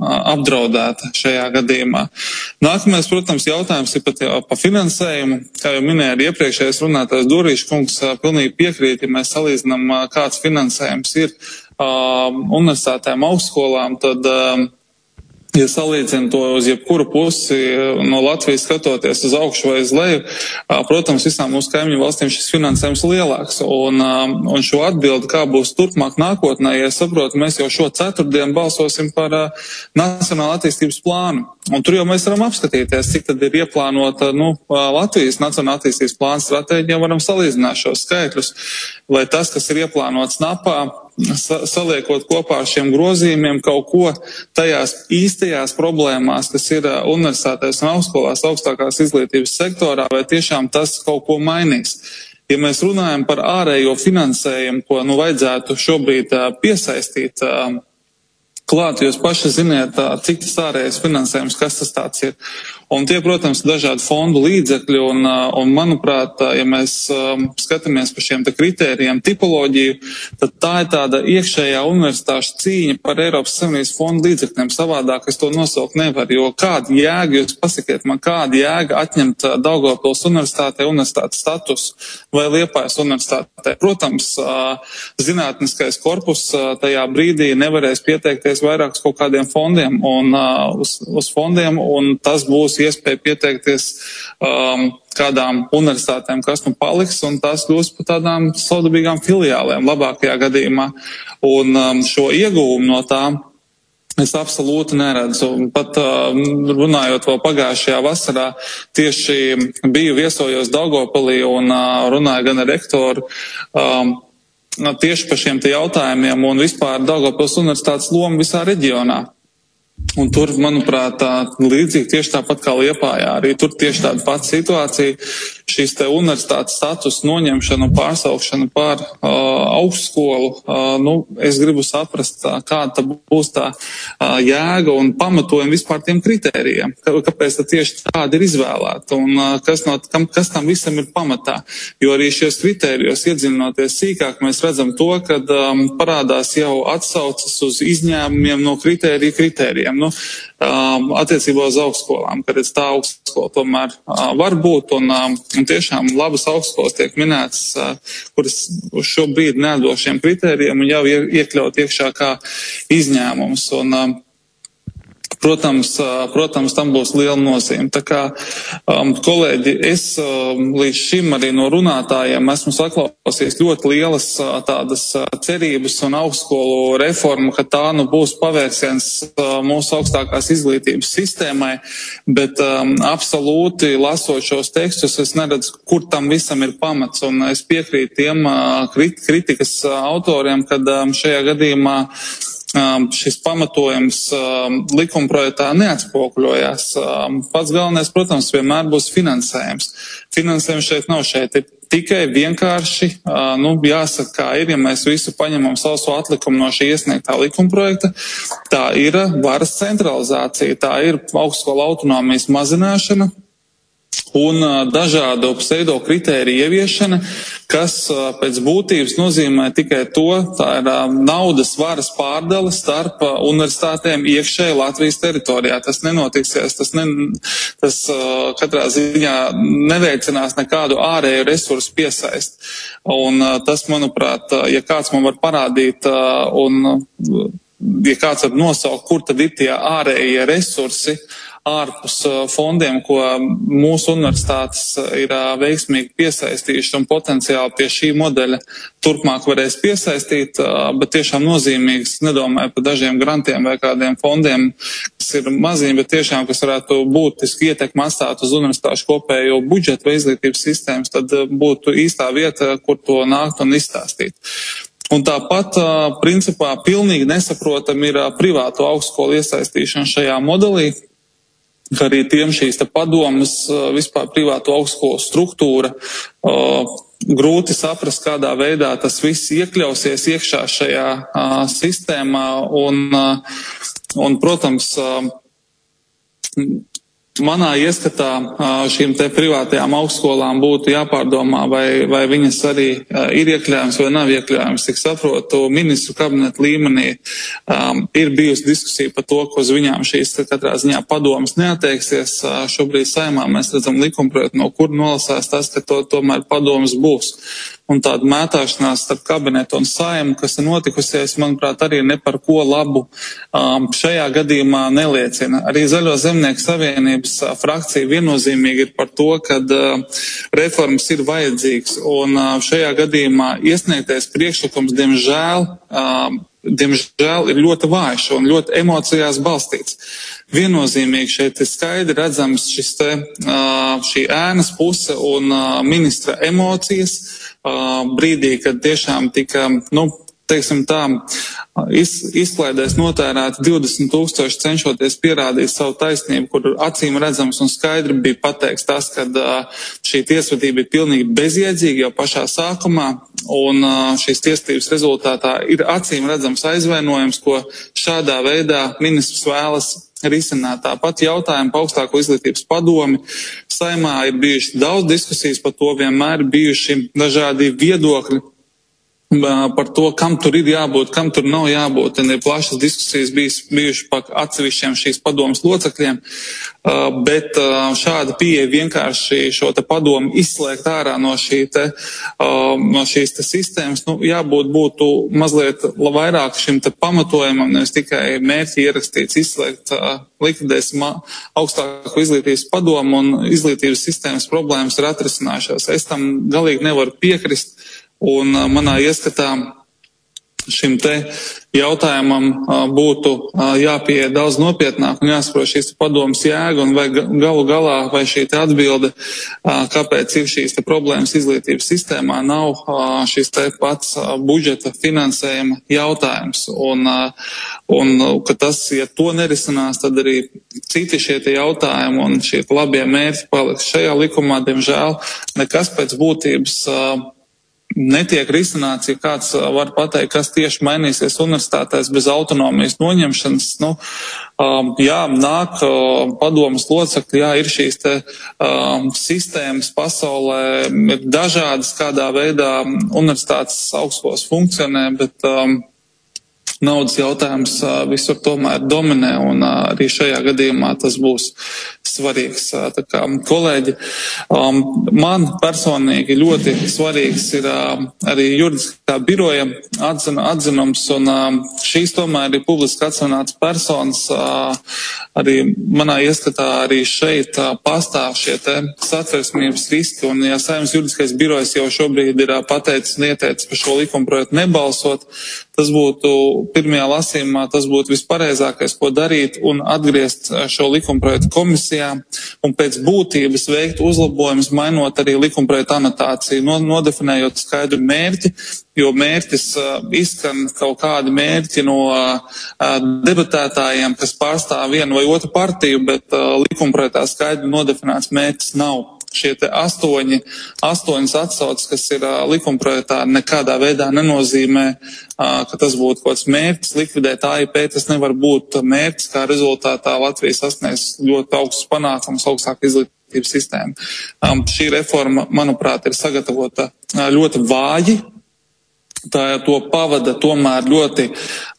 apdraudēta šajā gadījumā. Nākamais, protams, jautājums ir par finansējumu. Kā jau minēja arī iepriekšējais runātājs Durīša kungs, pilnīgi piekrīt, ja mēs salīdzinām, kāds finansējums ir universitātēm, augstskolām, tad ja salīdzina to uz jebkuru pusi no Latvijas skatoties uz augšu vai uz leju, protams, visām mūsu kaimiņu valstīm šis finansējums lielāks. Un šo atbildi, kā būs turpmāk nākotnē, ja saprotu, mēs jau šo ceturtdienu balsosim par Nacionālo attīstības plānu. Un tur jau mēs varam apskatīties, cik tad ir ieplānota Latvijas Nacionāla attīstības plāna stratēģija, varam salīdzināt šos skaitļus, vai tas, kas ir ieplānots NAPā, saliekot kopā ar šiem grozījumiem kaut ko tajās īstajās problēmās, kas ir universitātēs un augstskolās, augstākās izglītības sektorā, vai tiešām tas kaut ko mainīs. Ja mēs runājam par ārējo finansējumu, ko vajadzētu šobrīd piesaistīt klāt, jūs paši ziniet, cik tas ārējais finansējums, kas tas tāds ir. Un tie, protams, dažādi fondu līdzekļi, un manuprāt, ja mēs skatāmies par šiem te kritērijiem, tipoloģiju, tad tā ir tāda iekšējā universitāšu cīņa par Eiropas Savienības fondu līdzekļiem. Savādāk es to nosaukt nevaru, jo kāda jēga, jūs pasakiet man, kāda jēga atņemt Daugavpils universitātei universitātes statusu vai Liepājas universitātei. Protams, zinātniskais korpus tajā brīdī nevarēs pieteikties vairākus kaut kādiem fondiem un uz fondiem, un tas būs iespēja pieteikties kādām universitātēm, kas paliks, un tās kļūs par tādām savdabīgām filiālēm labākajā gadījumā. Un šo ieguvumu no tām es absolūti neredzu. Pat runājot vēl pagājušajā vasarā, tieši biju viesojos Daugavpilī un runāju gan ar rektoru, tieši par šiem te jautājumiem un vispār Daugavpils universitātes lomu visā reģionā. Un tur, manuprāt, līdzīgi tieši tāpat kā Liepājā, arī tur tieši tāda pati situācija, šīs te universitātes status noņemšana un pārsaukšana par augstskolu, es gribu saprast, kāda būs tā jēga un pamatojumi vispār tiem kritērijiem, kāpēc tad tieši tādi ir izvēlēti un kas tam visam ir pamatā. Jo arī šies kritērijos iedziļinoties sīkāk, mēs redzam to, kad parādās jau atsaucas uz izņēmumiem no kritērijiem. Attiecībā uz augstskolām, kad tā augstskola tomēr var būt un tiešām labas augstskolas tiek minētas, kuras uz šo brīdi neatbilst šiem kritērijiem un jau iekļaut iekšā kā izņēmums. Un, Protams, tam būs liela nozīme. Tā kā, kolēģi, es līdz šim arī no runātājiem esmu saklausījis ļoti lielas tādas cerības un augstskolu reformu, ka tā būs pavērsiens mūsu augstākās izglītības sistēmai, bet absolūti lasot šos tekstus, es neredzu, kur tam visam ir pamats, un es piekrītu tiem kritikas autoriem, kad šajā gadījumā šis pamatojums likumprojektā neatspoguļojās. Pats galvenais, protams, vienmēr būs finansējums. Finansējums šeit nav, šeit ir tikai vienkārši, jāsaka, kā ir, ja mēs visu paņemam sauso atlikumu no šī iesniegtā likumprojekta, tā ir varas centralizācija, tā ir augstskola autonomijas mazināšana un dažādu pseido kritēriju ieviešana, kas pēc būtības nozīmē tikai to, tā ir naudas varas pārdala starp universitātēm iekšēji Latvijas teritorijā. Tas nenotiksies, tas katrā ziņā neveicinās nekādu ārēju resursu piesaist. Un tas, manuprāt, ja kāds man var parādīt un ja kāds var nosaukt, kur tad ir tie ārējie resursi, ārpus fondiem, ko mūsu universitātes ir veiksmīgi piesaistījuši un potenciāli pie šī modeļa turpmāk varēs piesaistīt, bet tiešām nozīmīgs, nedomāju par dažiem grantiem vai kādiem fondiem, kas ir maziņi, bet tiešām, kas varētu būtiski ietekmi atstāt uz universitāšu kopējo budžetu vai izglītības sistēmas, tad būtu īstā vieta, kur to nākt un izstāstīt. Un tāpat, principā, pilnīgi nesaprotam ir privāto augstskolu iesaistīšana šajā modelī, ka arī tiem šīs te padomas, vispār privāto augstskolu struktūra, grūti saprast, kādā veidā tas viss iekļausies iekšā šajā sistēmā un, protams, manā ieskatā šīm te privātajām augstskolām būtu jāpārdomā, vai viņas arī ir iekļāvums vai nav iekļāvums. Cik saprotu, ministru kabineta līmenī ir bijusi diskusija par to, ka uz viņām šīs katrā ziņā padomas neatteiksies. Šobrīd Saeimā mēs redzam likumprojektu, no kur nolasās tas, ka tomēr padomas būs. Un tāda mētāšanās starp kabinetu un Saimu, kas ir notikusies, manuprāt, arī ne par ko labu šajā gadījumā neliecina. Arī Zaļo zemnieku savienības frakcija viennozīmīgi ir par to, ka reformas ir vajadzīgas. Un šajā gadījumā iesniegtais priekšlikums, diemžēl ir ļoti vājš un ļoti emocijās balstīts. Viennozīmīgi šeit ir skaidri redzams šī ēnas puse un ministra emocijas brīdī, kad tiešām tika, teiksim tā, izklaidēs notērēt 20 000 cenšoties pierādīt savu taisnību, kur acīm redzams un skaidri bija pateikts tas, ka šī tiesvedība ir pilnīgi bezjēdzīga jau pašā sākumā, un šīs tiesvedības rezultātā ir acīm redzams aizvainojums, ko šādā veidā ministrs vēlas risināt. Tāpat jautājumu par augstāko izglītības padomi. Saeimā ir bijuši daudz diskusijas par to, vienmēr bijuši dažādi viedokļi par to, kam tur ir jābūt, kam tur nav jābūt. Un ir plašas diskusijas bijuši par atsevišķiem šīs padomas locekļiem, bet šāda pieeja vienkārši šo te padomu izslēgt ārā no šīs te sistēmas, būtu mazliet vairāk šim te pamatojumam, nevis tikai mērķi ierakstīts izslēgt, likvidēsim augstāko izglītības padomu un izglītības sistēmas problēmas ir atrisinājušās. Es tam galīgi nevaru piekrist. Un manā ieskatā šim te jautājumam būtu jāpieeja daudz nopietnāk un jāsaprot šīs padomas jēga un vai galu galā vai šī te atbilde, kāpēc ir šīs te problēmas izglītības sistēmā, nav šis te pats budžeta finansējuma jautājums. Un ka tas, ja to nerisinās, tad arī citi šie te jautājumi un šie labie mērķi paliks šajā likumā, diemžēl, nekas pēc būtības netiek risināts, ja kāds var pateikt, kas tieši mainīsies universitātēs bez autonomijas noņemšanas. Nāk padomas locekļi, ir šīs te sistēmas pasaulē, ir dažādas, kādā veidā universitātes augstskolas funkcionē, bet naudas jautājums visur tomēr dominē, un arī šajā gadījumā tas būs svarīgs. Tā kā, kolēģi, man personīgi ļoti svarīgs ir arī juridiskā biroja atzinums, un šīs tomēr ir publiski atzināts personas. Arī manā ieskatā arī šeit pastāv šie te satversmības riski, un ja Saeimas juridiskais birojs jau šobrīd ir pateicis un ieteicis par šo likumprojektu nebalsot, tas būtu pirmajā lasījumā, tas būtu vispareizākais, ko darīt, un atgriezt šo likumprojektu komisijā un pēc būtības veikt uzlabojumus, mainot arī likumprojektu anotāciju, nodefinējot skaidru mērķi, jo mērķis izskan kaut kādi mērķi no debatētājiem, kas pārstāv vienu vai otru partiju, bet likumprojektā skaidri nodefinēts mērķis nav. Šie te astoņas atsauces, kas ir likumprojektā, nekādā veidā nenozīmē, ka tas būtu kaut kāds mērķis likvidēt AIP. Tas nevar būt mērķis, kā rezultātā Latvija sasniegs ļoti augstus panākumus, augstāku izglītības sistēmu. Šī reforma, manuprāt, ir sagatavota ļoti vāji. To pavada tomēr ļoti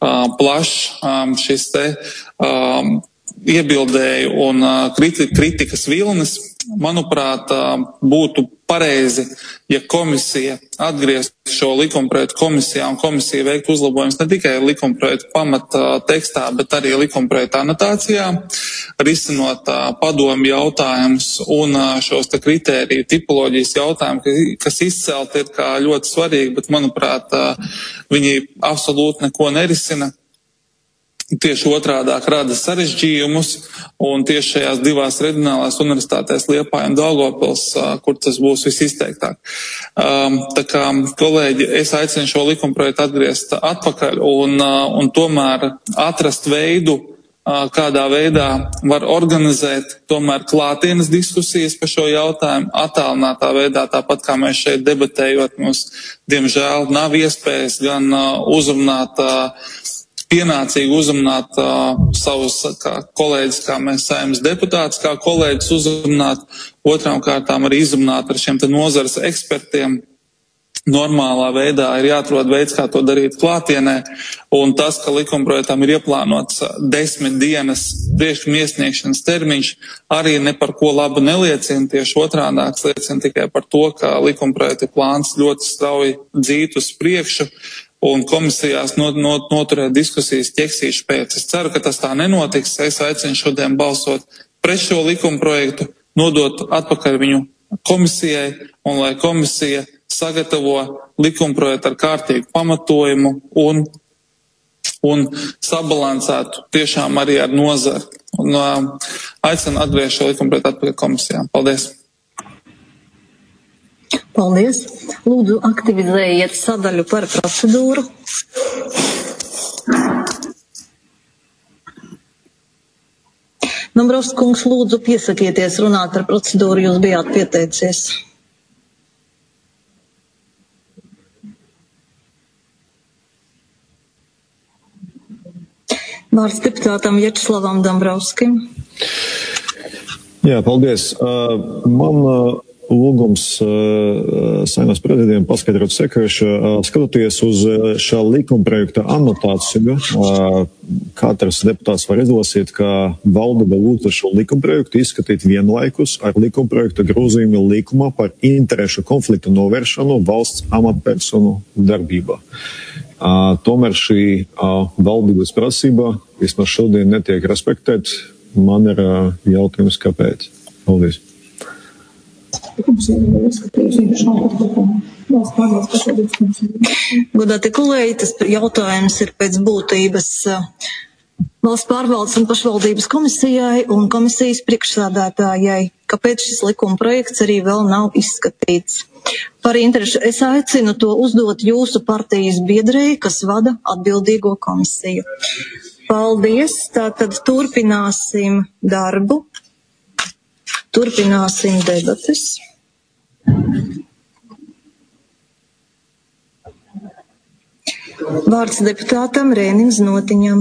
plašs šis te iebildēju un kritikas vilnis. Manuprāt, būtu pareizi, ja komisija atgrieztu šo likumprojektu komisijā un komisija veiktu uzlabojumus ne tikai likumprojektu pamata tekstā, bet arī likumprojektu anotācijā, risinot padomu jautājumus un šos te kritēriju tipoloģijas jautājumus, kas izcelti ir kā ļoti svarīgi, bet, manuprāt, viņi absolūti neko nerisina. Tieši otrādāk rada sarežģījumus, un tieši šajās divās reģionālās universitātēs Liepāja un Daugavpils, kur tas būs visizteiktāk. Tā kā, kolēģi, es aicinu šo likumprojektu atgriezt atpakaļ un tomēr atrast veidu, kādā veidā var organizēt tomēr klātienes diskusijas par šo jautājumu, attālinātā veidā, tāpat kā mēs šeit debatējot, mums, diemžēl, nav iespējas gan uzrunāt pienācīgi uzrunāt savus kā kolēģis, kā mēs Saeimas deputātus, kā kolēģis uzrunāt, otrām kārtām arī izrunāt ar šiem te nozares ekspertiem. Normālā veidā ir jāatrod veids, kā to darīt klātienē, un tas, ka likumprojektam ir ieplānots 10 dienas priekšlikuma iesniegšanas termiņš, arī ne par ko labu neliecina, tieši otrādāks liecina tikai par to, ka likumprojekta plāns ļoti strauji dzīt uz priekšu, un komisijās noturēt diskusijas ķeksīšu pēc. Es ceru, ka tas tā nenotiks. Es aicinu šodien balsot pret šo likumprojektu, nodot atpakaļ viņu komisijai, un lai komisija sagatavo likumprojektu ar kārtīgu pamatojumu un sabalansētu tiešām arī ar nozari. Un aicinu atgriezt šo likumprojektu atpakaļ komisijām. Paldies! Paldies! Lūdzu, aktivizējiet sadaļu par procedūru. Dombrovskis kungs, lūdzu, piesakieties runāt par procedūru, jūs bijāt pieteicies. Vārds deputātam Vjačeslavam Dombrovskim. Jā, paldies. Man lūgums Saeimas prezidentam paskaidrot sekojuši. Skatoties uz šā likumprojekta anotāciju, katrs deputāts var izlasīt, ka valdība lūdza šo likumprojektu izskatīt vienlaikus ar likumprojekta grozījumu likumā par interešu konfliktu novēršanu valsts amatpersonu darbībā. Tomēr šī valdības prasība vismaz šodien netiek respektēt. Man ir jautājums, kāpēc. Paldies. Godātie kolēģi, tas jautājums ir pēc būtības Valsts pārvaldes un pašvaldības komisijai un komisijas priekšsādātājai, kāpēc šis likuma projekts arī vēl nav izskatīts. Par interešu es aicinu to uzdot jūsu partijas biedrei, kas vada atbildīgo komisiju. Paldies, tātad turpināsim darbu, turpināsim debates. Vārds deputātam Rēnim Znotiņam.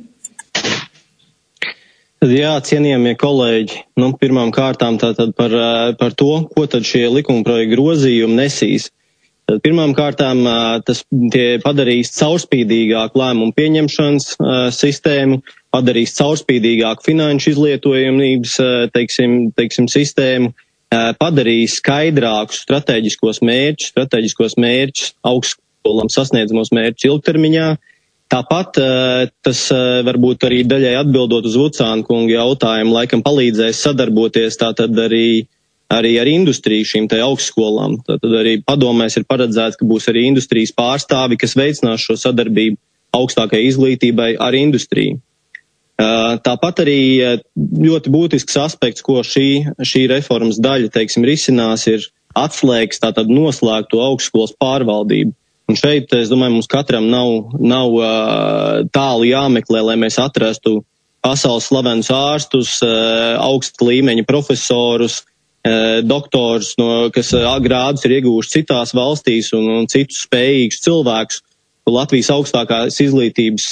Jā, cienījamie kolēģi, pirmām kārtām tātad par to, ko tad šie likumprojekta grozījumi nesīs. Tad pirmām kārtām tie padarīs caurspīdīgāku lēmumu pieņemšanas sistēmu, padarīs caurspīdīgāku finanšu izlietojamības, teiksim, sistēmu, padarīs skaidrākus strateģiskos mērķus, augstskolām sasniedzamos mērķus ilgtermiņā. Tāpat tas varbūt arī daļai atbildot uz Vucāna kunga jautājumu, laikam palīdzēs sadarboties tātad arī ar industriju šīm te augstskolām. Tātad arī padomēs ir paredzēts, ka būs arī industrijas pārstāvi, kas veicinās šo sadarbību augstākai izglītībai ar industriju. Tāpat arī ļoti būtisks aspekts, ko šī reformas daļa, risinās, ir atslēgas, tātad noslēgt to augstskolas pārvaldību. Un šeit, es domāju, mums katram nav tālu jāmeklē, lai mēs atrastu pasaules slavenus ārstus, augsta līmeņa profesorus, doktors, kas grādus ir iegūši citās valstīs un citus spējīgus cilvēkus. Latvijas augstākās izglītības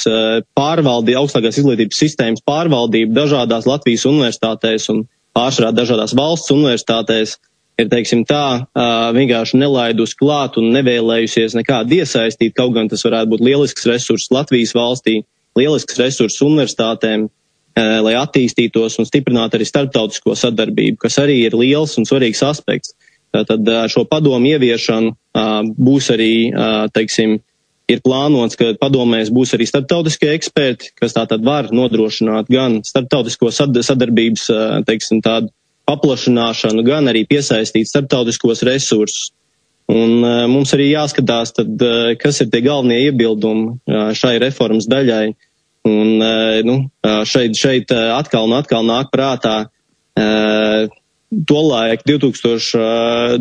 sistēmas pārvaldība dažādās Latvijas universitātēs un pārsvarā dažādās valsts universitātēs ir, vienkārši nelaidusi klāt un nevēlējusies nekādi iesaistīt, kaut gan tas varētu būt lielisks resurss Latvijas valstī, lielisks resurss universitātēm, lai attīstītos un stiprinātu arī starptautisko sadarbību, kas arī ir liels un svarīgs aspekts. Tātad šo padomu ieviešanu būs arī, ir plānots, ka padomēs būs arī starptautiskie eksperti, kas tātad var nodrošināt gan starptautisko sadarbības, tādu paplašināšanu, gan arī piesaistīt starptautiskos resursus. Un mums arī jāskatās, tad, kas ir tie galvenie iebildumi šai reformas daļai. Un šeit atkal nāk prātā tolaik 2004.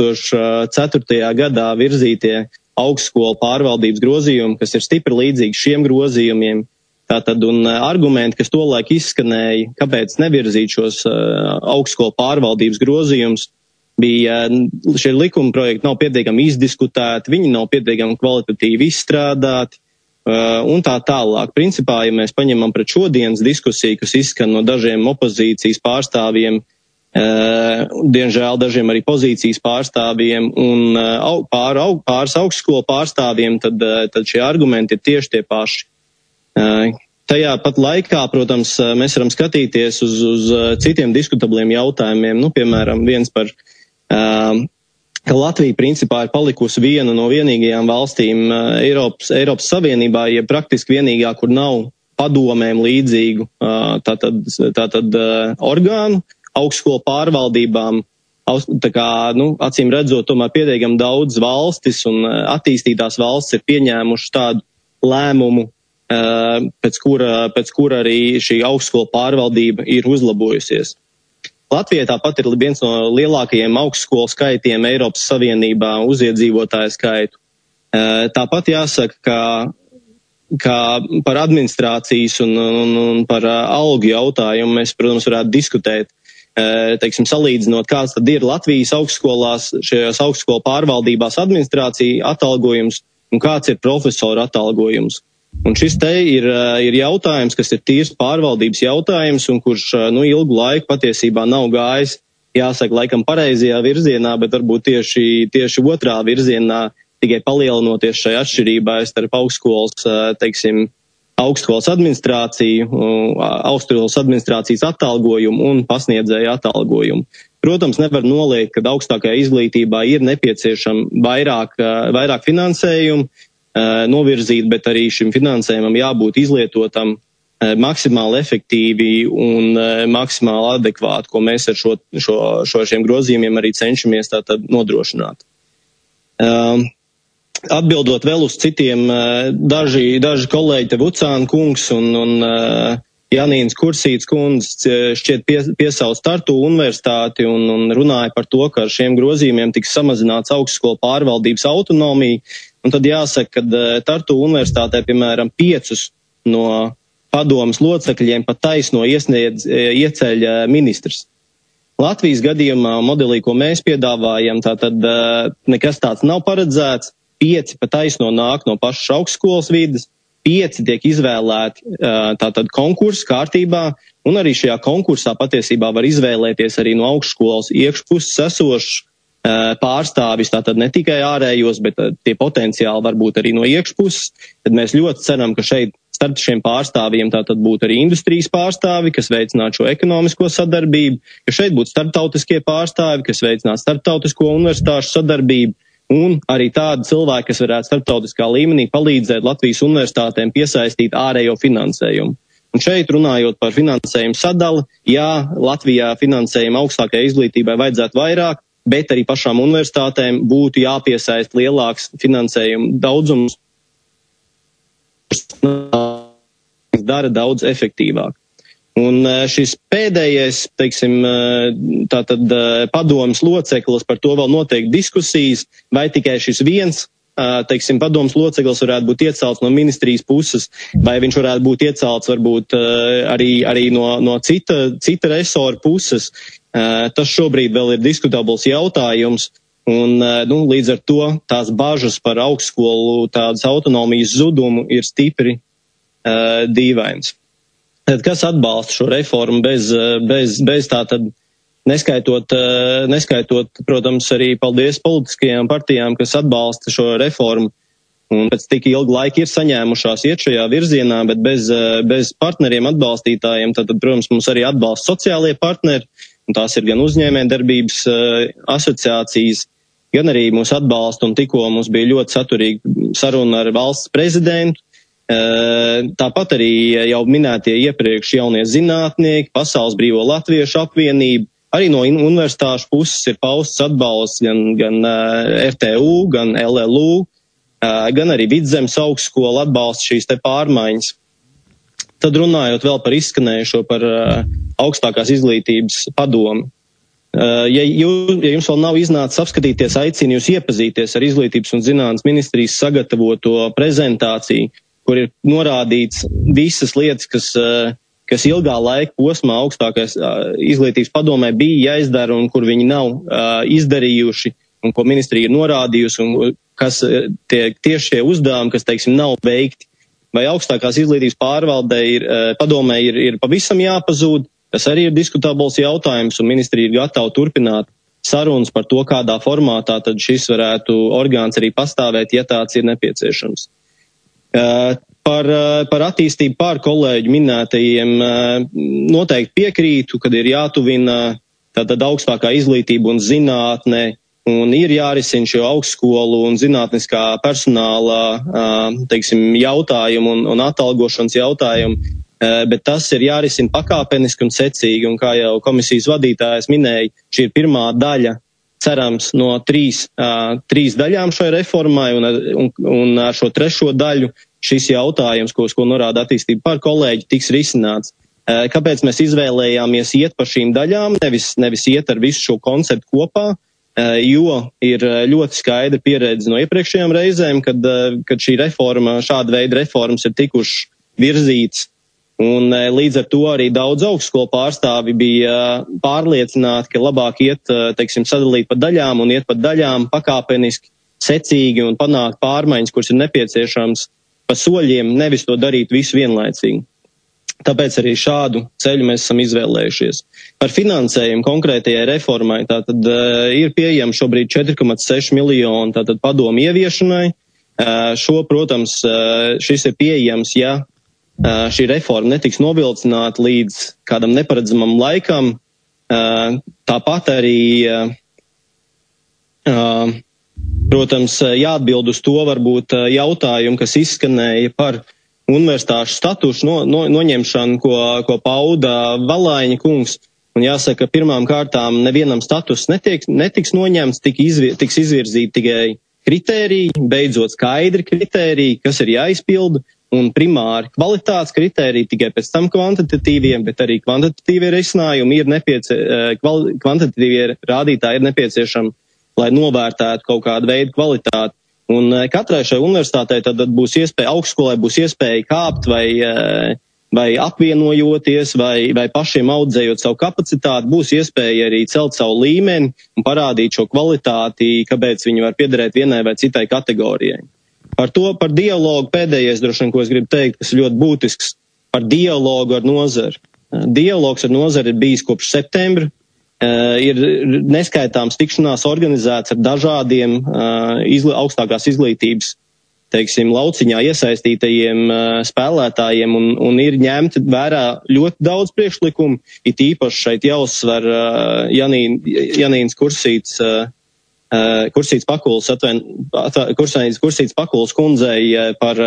Gadā virzītie augstskolu pārvaldības grozījumi, kas ir stipri līdzīgi šiem grozījumiem. Tātad, un argumenti, kas tolaik izskanēja, kāpēc nevirzīt šos augstskolu pārvaldības grozījumus, bija šie likuma projekti nav pietiekami izdiskutēti, viņi nav pietiekami kvalitatīvi izstrādāti, un tā tālāk. Principā, ja mēs paņemam pret šodienas diskusiju, kas izskan no dažiem opozīcijas pārstāvjiem, diemžēl dažiem arī pozīcijas pārstāvjiem un pāris augstskolu pārstāvjiem, tad šie argumenti ir tieši tie paši. Tajā pat laikā, protams, mēs varam skatīties uz citiem diskutabliem jautājumiem, piemēram, viens par, ka Latvija principā ir palikusi viena no vienīgajām valstīm Eiropas Savienībā, ja praktiski vienīgā, kur nav padomēm līdzīgu tātad orgānu, augstskolu pārvaldībām, acīm redzot, tomēr pietiekami daudz valstis un attīstītās valstis ir pieņēmuši tādu lēmumu, pēc kura arī šī augstskola pārvaldība ir uzlabojusies. Latvija tāpat ir viens no lielākajiem augstskolu skaitiem Eiropas Savienībā uz iedzīvotāju skaitu. Tāpat jāsaka, ka par administrācijas un par algu jautājumu mēs, protams, varētu diskutēt, salīdzinot, kāds tad ir Latvijas augstskolās, šajās augstskolu pārvaldībās administrācija atalgojums un kāds ir profesoru atalgojums. Un šis te ir jautājums, kas ir tīrs pārvaldības jautājums un kurš ilgu laiku patiesībā nav gājis, jāsaka, laikam pareizajā virzienā, bet varbūt tieši otrā virzienā, tikai palielinoties šai atšķirībai starp augstskolas administrāciju, augstskolas administrācijas atalgojumu un pasniedzēju atalgojumu. Protams, nevar noliegt, ka augstākajā izglītībā ir nepieciešama vairāk finansējumu novirzīt, bet arī šim finansējumam jābūt izlietotam maksimāli efektīvi un maksimāli adekvāti, ko mēs ar šiem grozījumiem arī cenšamies tātad nodrošināt. Atbildot vēl uz citiem, daži kolēģi, te Vucāna kungs un Janīnas Kursītes kundze šķiet piesauc Tartu universitāti un runāja par to, ka ar šiem grozījumiem tiks samazināts augstskolu pārvaldības autonomija. Un tad jāsaka, ka Tartu universitātē, piemēram, 5 no padomas locekļiem pat taisno ieceļ ministrs. Latvijas gadījumā modelī, ko mēs piedāvājam, tātad nekas tāds nav paredzēts, 5 pat taisno nāk no pašas augstskolas vides, 5 tiek izvēlēti tātad konkursu kārtībā, un arī šajā konkursā patiesībā var izvēlēties arī no augstskolas iekšpuses esošs pārstāvis, tātad ne tikai ārējos, bet tie potenciāli var būt arī no iekšpuses. Tad mēs ļoti ceram, ka šeit starp šiem pārstāvjiem tātad būtu arī industrijas pārstāvi, kas veicinātu šo ekonomisko sadarbību, ka šeit būtu starptautiskie pārstāvi, kas veicinātu starptautisko universitāšu sadarbību, un arī tādi cilvēki, kas varētu starptautiskā līmenī palīdzēt Latvijas universitātēm piesaistīt ārējo finansējumu. Un šeit runājot par finansējumu sadali, jā, Latvijā finansējumu augstākajai izglītībai vajadzētu vairāk, bet arī pašām universitātēm būtu jāpiesaist lielāks finansējuma daudzums, dara daudz efektīvāk. Un šis pēdējais, tātad padomas loceklis, par to vēl noteikti diskusijas, vai tikai šis viens, padomas loceklis varētu būt iecelts no ministrijas puses, vai viņš varētu būt iecelts varbūt arī no cita resora puses. Tas šobrīd vēl ir diskutabls jautājums, un līdz ar to tās bažas par augstskolu tādas autonomijas zudumu ir stipri dīvains. Tad kas atbalsta šo reformu bez tātad neskaitot, protams, arī paldies politiskajām partijām, kas atbalsta šo reformu, un pēc tik ilgu laiku ir saņēmušās iet šajā virzienā, bet bez partneriem atbalstītājiem, tad, protams, mums arī atbalsta sociālie partneri, un tās ir gan uzņēmējdarbības asociācijas, gan arī mūs atbalsta, un tikko mums bija ļoti saturīga saruna ar valsts prezidentu. Tāpat arī jau minētie iepriekš jaunie zinātnieki, Pasaules brīvo latviešu apvienība, arī no universitāšu puses ir pausts atbalsts gan RTU, gan LLU, gan arī Vidzemes augstskola atbalsta šīs te pārmaiņas. Tad runājot vēl par izskanējušo par augstākās izglītības padomu. Ja jums vēl nav iznācis apskatīties, aicinu jūs iepazīties ar Izglītības un zinātnes ministrijas sagatavoto prezentāciju, kur ir norādīts visas lietas, kas ilgā laika posmā augstākais izglītības padomē bija jāizdara un kur viņi nav izdarījuši un ko ministrija ir norādījusi un kas tieši šie uzdevumi, kas, nav veikti vai augstākās izglītības pārvaldē padomē ir pavisam jāpazūd. Tas arī ir diskutabls jautājums, un ministrija ir gatava turpināt sarunas par to, kādā formātā tad šis varētu orgāns arī pastāvēt, ja tāds ir nepieciešams. Par attīstību pār kolēģu minētajiem noteikti piekrītu, kad ir jātuvina tātad augstākā izglītība un zinātne, un ir jārisina šo augstskolu un zinātniskā personāla, jautājumu un atalgošanas jautājumu, bet tas ir jārisina pakāpeniski un secīgi, un kā jau komisijas vadītājs minēja, šī ir pirmā daļa, cerams, no trīs daļām šai reformai, un ar šo trešo daļu šis jautājums, ko norāda attīstība pār kolēģi, tiks risināts. Kāpēc mēs izvēlējāmies iet pa šīm daļām, nevis iet ar visu šo konceptu kopā, jo ir ļoti skaidra pieredze no iepriekšējām reizēm, kad šī reforma, šāda veida reformas ir tikušas virzītas, un līdz ar to arī daudz augstskolu pārstāvi bija pārliecināti, ka labāk iet, sadalīt pa daļām un iet pa daļām pakāpeniski, secīgi un panākt pārmaiņas, kuras ir nepieciešams pa soļiem, nevis to darīt visu vienlaicīgi. Tāpēc arī šādu ceļu mēs esam izvēlējušies. Par finansējumu konkrētajai reformai tātad ir pieejami šobrīd 4,6 miljoni tātad padomu ieviešanai. Protams, šis ir pieejams, ja šī reforma netiks novilcināta līdz kādam neparedzamam laikam. Tāpat arī protams, jāatbild uz to varbūt jautājumu, kas izskanēja par universitāšu statusu noņemšanu, ko pauda Valaiņa kungs. Un jāsaka, pirmām kārtām nevienam status netiks noņemts, tiks izvirzīti tikai kritēriji, beidzot skaidri kritēriji, kas ir jāizpilda, un primāri kvalitātes kritēriji, tikai pēc tam kvantitatīviem, bet arī kvantitatīvie risinājumi kvantitatīvie rādītāji ir nepieciešami, lai novērtētu kaut kādu veidu kvalitāti. Un katrai šai universitātei tad būs iespēja, augstskolai būs iespēja kāpt vai apvienojoties, vai pašiem audzējot savu kapacitāti, būs iespēja arī celt savu līmeni un parādīt šo kvalitāti, kāpēc viņi var piederēt vienai vai citai kategorijai. Par dialogu pēdējais droši vien, ko es gribu teikt, kas ir ļoti būtisks, par dialogu ar nozari. Dialogs ar nozari ir bijis kopš septembra. Ir neskaitāms tikšanās organizēts ar dažādiem augstākās izglītības, lauciņā iesaistītajiem spēlētājiem, un ir ņemti vērā ļoti daudz priekšlikumu, it īpaši šeit jāuzsver Janīnas Kursītes Pakuls kundzei par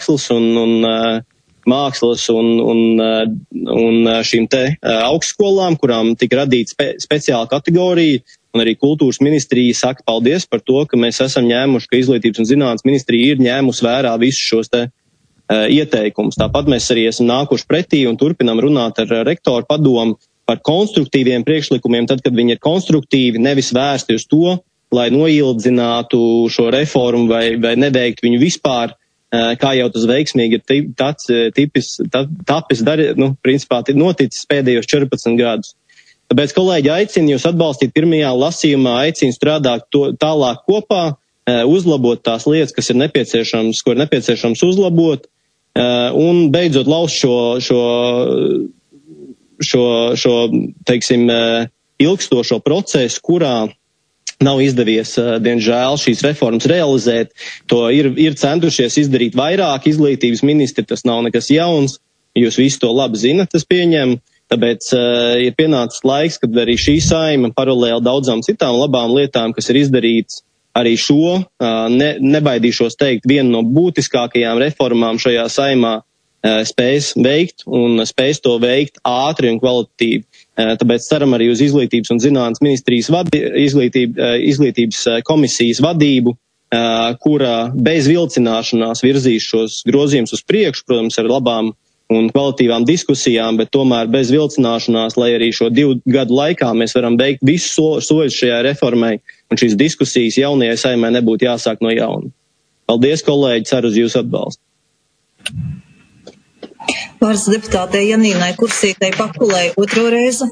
mākslas un šīm te augstskolām, kurām tika radīta speciāla kategorija, un arī kultūras ministrija saka paldies par to, ka mēs esam ņēmuši, ka izglītības un zinātnes ministrija ir ņēmusi vērā visus šos te ieteikumus. Tāpat mēs arī esam nākuši pretī un turpinām runāt ar rektoru padomu par konstruktīviem priekšlikumiem, tad, kad viņi ir konstruktīvi, nevis vērsti uz to, lai noildzinātu šo reformu vai neveiktu viņu vispār, kā jau tas veiksmīgi ir principā noticis pēdējos 14 gadus. Tāpēc, kolēģi, aicinu jūs atbalstīt pirmajā lasījumā, aicinu strādāt tālāk kopā, uzlabot tās lietas, kas ir nepieciešams, ko ir nepieciešams uzlabot, un beidzot laust šo ilgstošo procesu, kurā nav izdevies, diemžēl, šīs reformas realizēt. To ir centušies izdarīt vairāk izglītības ministri, tas nav nekas jauns, jūs visi to labi zinat, es pieņemu, tāpēc ir pienācis laiks, kad arī šī saima paralēli daudzām citām labām lietām, kas ir izdarīts, arī šo, nebaidīšos teikt, vienu no būtiskākajām reformām šajā saimā spēs veikt un spēs to veikt ātri un kvalitatīvi. Tāpēc ceram arī uz izglītības un zinātnes ministrijas izglītības komisijas vadību, kura bez vilcināšanās virzīs šos grozījumus uz priekšu, protams, ar labām un kvalitīvām diskusijām, bet tomēr bez vilcināšanās, lai arī šo 2 gadu laikā mēs varam veikt visus soļus šajā reformai, un šīs diskusijas jaunajai saimai nebūtu jāsāk no jauna. Paldies, kolēģi, ceru uz jūsu atbalstu. Vārds deputātei Janīnai Kursītei Pakulei otro reizi.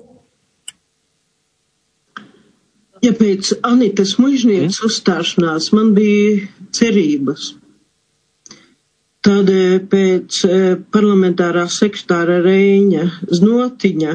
Ja pēc Anitas Mužnieces uzstāšanās man bija cerības, Tad pēc parlamentārā sekretāra Reiņa Znotiņa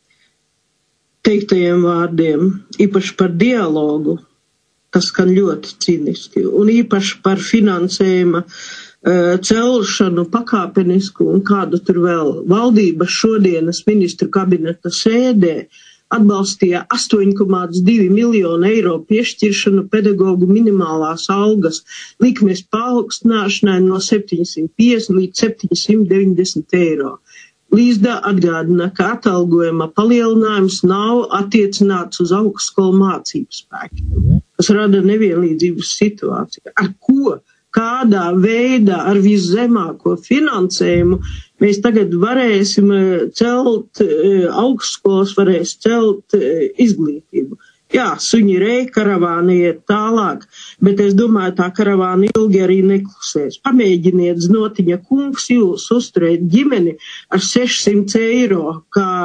teiktajiem vārdiem, īpaši par dialogu, kas skan ļoti cīniski, un īpaši par finansējuma celšanu pakāpenisku un kādu tur vēl valdības šodienas ministru kabineta sēdē atbalstīja 8,2 miljonu eiro piešķiršanu pedagogu minimālās algas likmes paaugstināšanai no 750 līdz 790 eiro. Līsda atgādina, ka atalgojuma palielinājums nav attiecināts uz augstskolu mācību spēkiem, kas rada nevienlīdzības situāciju. Ar ko, kādā veidā, ar viszemāko finansējumu mēs tagad varēsim celt augstskolas, varēs celt izglītību. Jā, suņi rej, karavāna iet tālāk, bet es domāju, tā karavāna ilgi arī neklusēs. Pamēģiniet, Znotiņa kungs, jūs uzturēt ģimeni ar 600 eiro,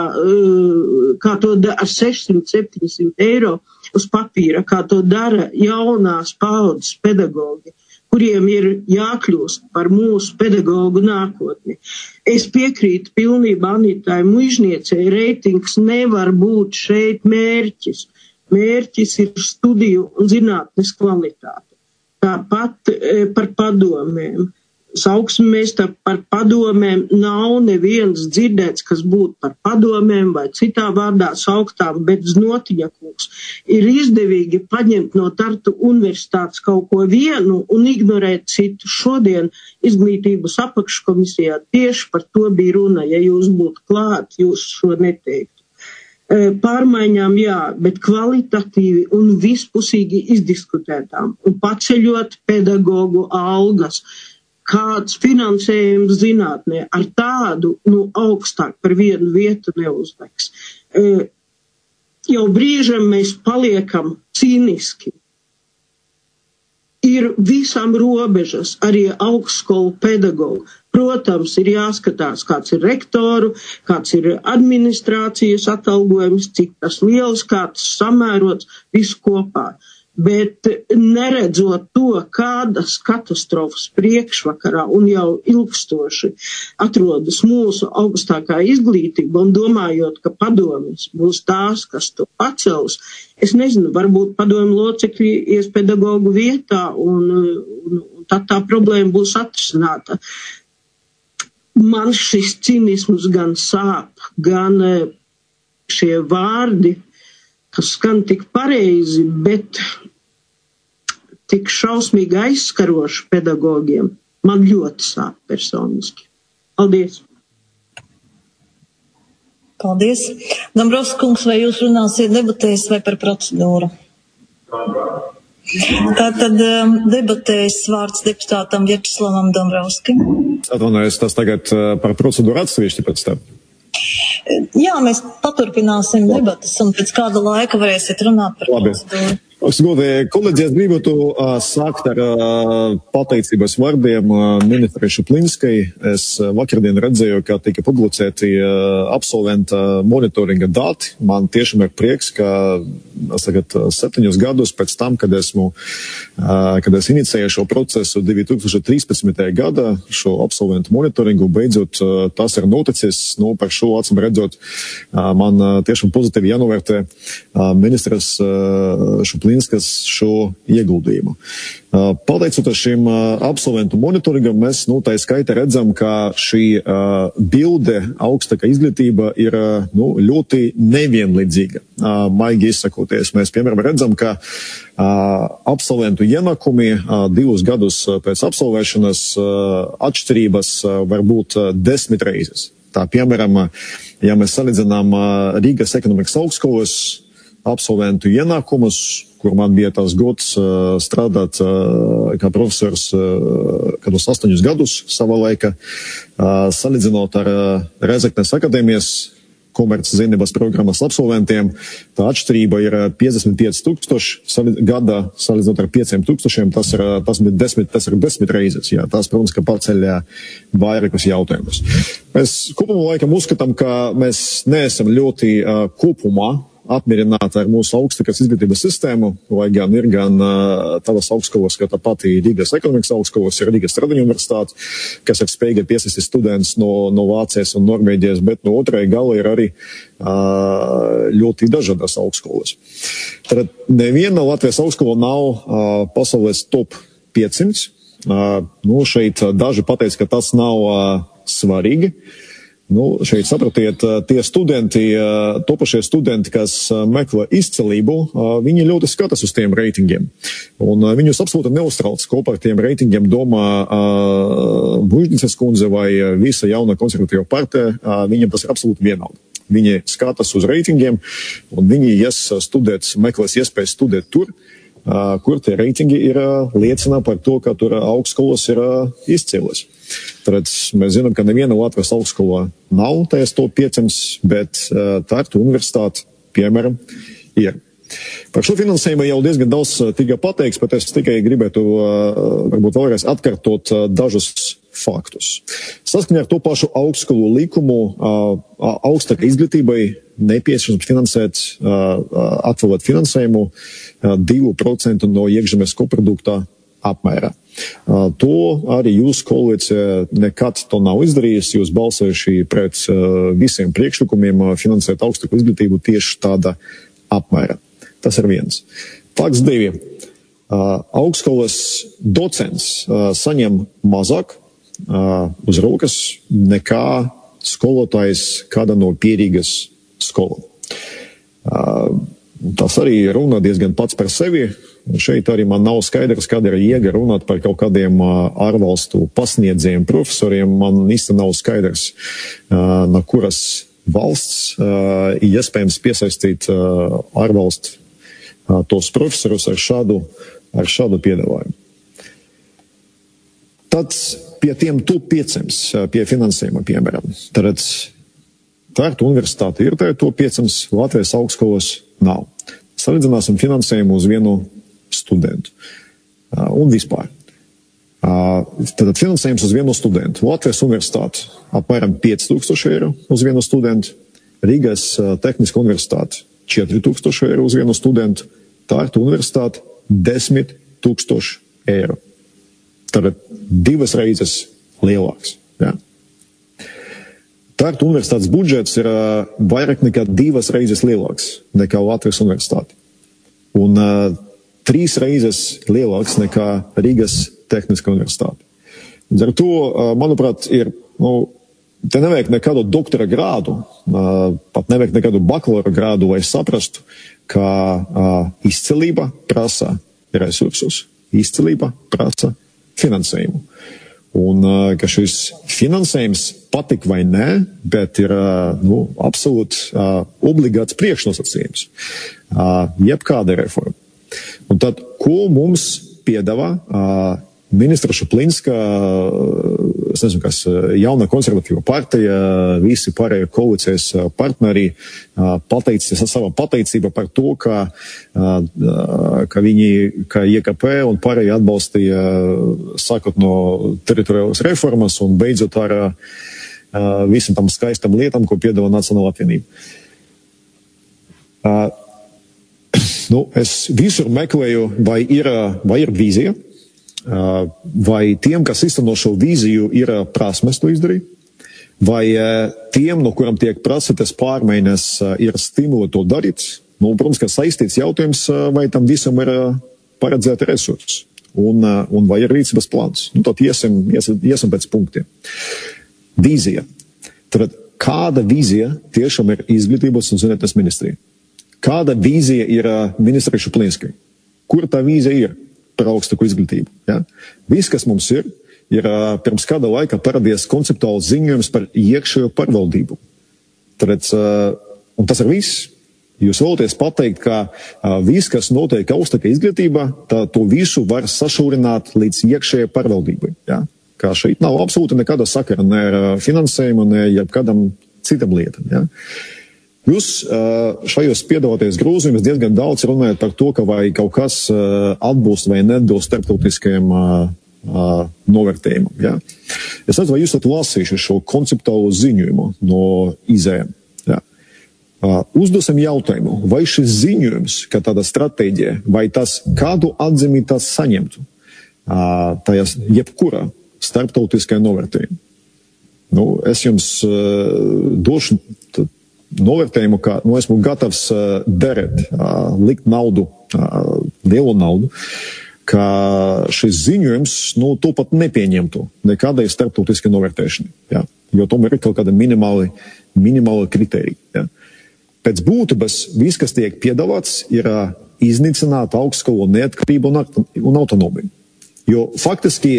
kā to ar 600-700 eiro uz papīra, kā to dara jaunās paaudzes pedagogi, kuriem ir jākļūst par mūsu pedagogu nākotni. Es piekrītu pilnībā Anitai Muižniecei, reitings nevar būt šeit mērķis. Mērķis ir studiju un zinātnes kvalitāte. Tāpat par padomēm. Sauksim mēs par padomēm, nav neviens dzirdēts, kas būtu par padomēm vai citā vārdā sauktām, bet Znotiņa kungs ir izdevīgi paņemt no Tartu universitātes kaut ko vienu un ignorēt citu. Šodien izglītības apakškomisijā tieši par to bija runa. Ja jūs būtu klāt, jūs šo neteiktu. Pārmaiņām jā, bet kvalitatīvi un vispusīgi izdiskutētām un paceļot pedagogu algas. Kāds finansējums zinātnē ar tādu, augstāk par vienu vietu neuzliks. Jau brīžam mēs paliekam cīniski. Ir visam robežas, arī augstskolu pedagogu. Protams, ir jāskatās, kāds ir rektoru, kāds ir administrācijas atalgojums, cik tas liels, kāds samērots, visu kopā. Bet neredzot to, kādas katastrofas priekšvakarā un jau ilgstoši atrodas mūsu augstākā izglītība un domājot, ka padomjas būs tās, kas to pacels, es nezinu, varbūt padomju locekļi ies pedagogu vietā un tad tā problēma būs atrisināta. Man šis cinisms gan sāp, gan šie vārdi, kas skan tik pareizi, bet tik šausmīgi aizskaroši pedagogiem, man ļoti sāp personiski. Paldies! Paldies! Dombrovskis kungs, vai jūs runāsiet debatēs vai par procedūru? Tātad debatēs vārds deputātam Vjačeslavam Dombrovskim. Atvainojos, tas tagad par procedūru atsevišķi pēc tam. Jā, mēs paturpināsim debatas un pēc kāda laika varēsiet runāt par procedūru. Godēji kolēģi, es gribētu sākt ar pateicības vārdiem ministrei Šuplinskai. Es vakardien redzēju, ka tika publicēti absolventa monitoringa dati. Man tiešām ir prieks, ka 7 gadus pēc tam, kad es inicēju šo procesu 2013. gada, šo absolventu monitoringu, beidzot tas ir noticis. Par šo acīm redzot, man tiešām pozitīvi jānovērtē ministres Šuplinskas šo ieguldījumu. Pateicoties šim absolventu monitoringam, mēs tā skaitā redzam, ka šī bilde augstākā izglītība ir ļoti nevienlīdzīga. Maigi izsakoties, mēs piemēram redzam, ka absolventu ienākumi 2 gadus pēc absolvēšanas atšķirības var būt 10 reizes. Tā piemēram, ja mēs salīdzinām Rīgas ekonomikas augstskolas absolventu ienākumus, kur man bija tās gods strādāt kā profesors kādus 8 gadus savā laikā, salīdzinot ar Rezeknes akadēmijas komerczinības programmas absolventiem, tā atšķirība ir 55,000 gadā, salīdzinot ar 5,000, tas ir 10 reizes. Jā, tas, protams, ka paceļ vairākus jautājumus. Mēs kopumā laikam uzskatām, ka mēs neesam ļoti kopumā apmierināti ar mūsu augstākās izglītības sistēmu, lai gan ir gan tādas augstskolas, kā tā pati Rīgas ekonomikas augstskolas, ir Rīgas Tradiņu universitāte, kas ir spējīgi piesaistīt students no Vācijas un Norvēģijas, bet no otrai gala ir arī ļoti dažādas augstskolas. Tad neviena Latvijas augstskola nav pasaules top 500. Šeit daži pateica, ka tas nav svarīgi. Šeit sapratiet, tie studenti, topašie studenti, kas meklē izcelību, viņi ļoti skatās uz tiem reitingiem. Un viņus absolūti neuztrauc, ko par tiem reitingiem domā Buļģnices kundze vai visa jauna konservatīva partija, viņiem tas ir absolūti vienalga. Viņi skatās uz reitingiem, un viņi studēt, meklēs iespējas studēt tur, kur tie reitingi liecina par to, ka tur augstskolas ir izcēlies. Tad mēs zinām, ka neviena Latvijas augstskola nav tajās top 500, bet Tartu universitāte, piemēram, ir. Par šo finansējumu jau diezgan daudz tika pateikts, bet es tikai gribētu varbūt vēlreiz atkārtot dažus faktus. Saskaņā ar to pašu augstskolu likumu augstākai izglītībai nepieciešams finansēt, atvēlēt finansējumu 2% no iekšzemes koprodukta apmērā. To arī jūsu koalīcija nekad to nav izdarījusi. Jūs balsojuši pret visiem priekšlikumiem finansēt augstāku izglītību tieši tāda apmērā. Tas ir viens. Fakts 2. Augstskolas docents saņem mazāk uz rokas nekā skolotājs kāda no pierīgas skola. Tas arī runa diezgan pats par sevi. Šeit arī man nav skaidrs, kāda ir jēga runāt par kaut kādiem ārvalstu pasniedzējiem, profesoriem. Man īsti nav skaidrs, no kuras valsts ir iespējams piesaistīt ārvalstu tos profesorus ar šādu piedāvājumu. Tad pie tiem top 500, pie finansējuma, piemēram. Tad Tartu universitāte ir tajā top 500, Latvijas augstskolas nav. Salīdzināsim finansējumu uz vienu studentu un vispār. Tad finansējums uz vienu studentu. Latvijas universitāte apmēram 5000 eiro uz vienu studentu, Rīgas tehniska universitāte 4000 eiro uz vienu studentu, Tartu universitāte 10 000 eiro. Tad 2 reizes lielāks. Ja? Tartu universitātes budžets ir vairāk nekā 2 reizes lielāks nekā Latvijas universitāte. Un 3 reizes lielāks nekā Rīgas tehniska universitāte. Ar to, manuprāt, te nevajag nekādu doktora grādu, pat nevajag nekādu bakalaura grādu, lai saprastu, ka izcelība prasa resursus, izcelība prasa finansējumu. Un ka šis finansējums patik vai nē, bet ir absolūti obligāts priekšnosacījums. Jebkāda reforma. Un tad, ko mums piedāvā ministra Šuplinska, es nezinu, kas jauna konservatīva partija, visi pārējie koalīcijas partneri pateicis savā pateicība par to, ka IKP un pārējie atbalstīja sākot no teritoriālas reformas un beidzot ar visam tam skaistam lietam, ko piedāvā Nacionālā apvienība. Es visur meklēju, vai ir vīzija, vai tiem, kas izteno šo vīziju, ir prasmes to izdarīt, vai tiem, no kuram tiek prasītas pārmaiņas, ir stimuli to darīt. Protams, ka saistīts jautājums, vai tam visam ir paredzēti resursi, un vai ir rīcības plāns. Tad iesim pēc punktiem. Vīzija. Tad kāda vīzija tiešām ir izglītības un zinātnes ministrija? Kāda vīzija ir ministrai Šuplinskai? Kur tā vīzija ir par augstāku izglītību? Ja? Viss, kas mums ir pirms kāda laika paradies konceptuāls ziņojums par iekšējo pārvaldību. Un tas ir viss. Jūs vēlaties pateikt, ka viss, kas notiek augstākā izglītībā, to visu var sašaurināt līdz iekšējai pārvaldībai. Ja? Kā šeit nav absolūti nekāda sakara ne ar finansējumu, ne jebkādam citam lietam. Ja? Jūs šajos piedāvāties grozījumus diezgan daudz runājat par to, ka vai kaut kas atbilst vai neatbilst starptautiskajiem novērtējumam. Ja? Es nezinu, vai jūs esat lasījuši šo konceptuālo ziņojumu no IZM. Ja? Uzdosim jautājumu, vai šis ziņojums, ka tāda stratēģija, vai tas kādu atzīmi tas saņemtu, tajās jebkurā starptautiskajā novērtējumā. Es jums došu novērtējumu, ka esmu gatavs derēt, likt naudu, lielu naudu, ka šis ziņojums, to pat nepieņemtu nekādai starptautiskai novērtēšanai, ja? Jo tomēr ir kaut kāda minimāla kritērija. Ja? Pēc būtības viss, kas tiek piedāvāts, ir iznīcināt augstskolu neatkarību un autonomiju. Jo faktiski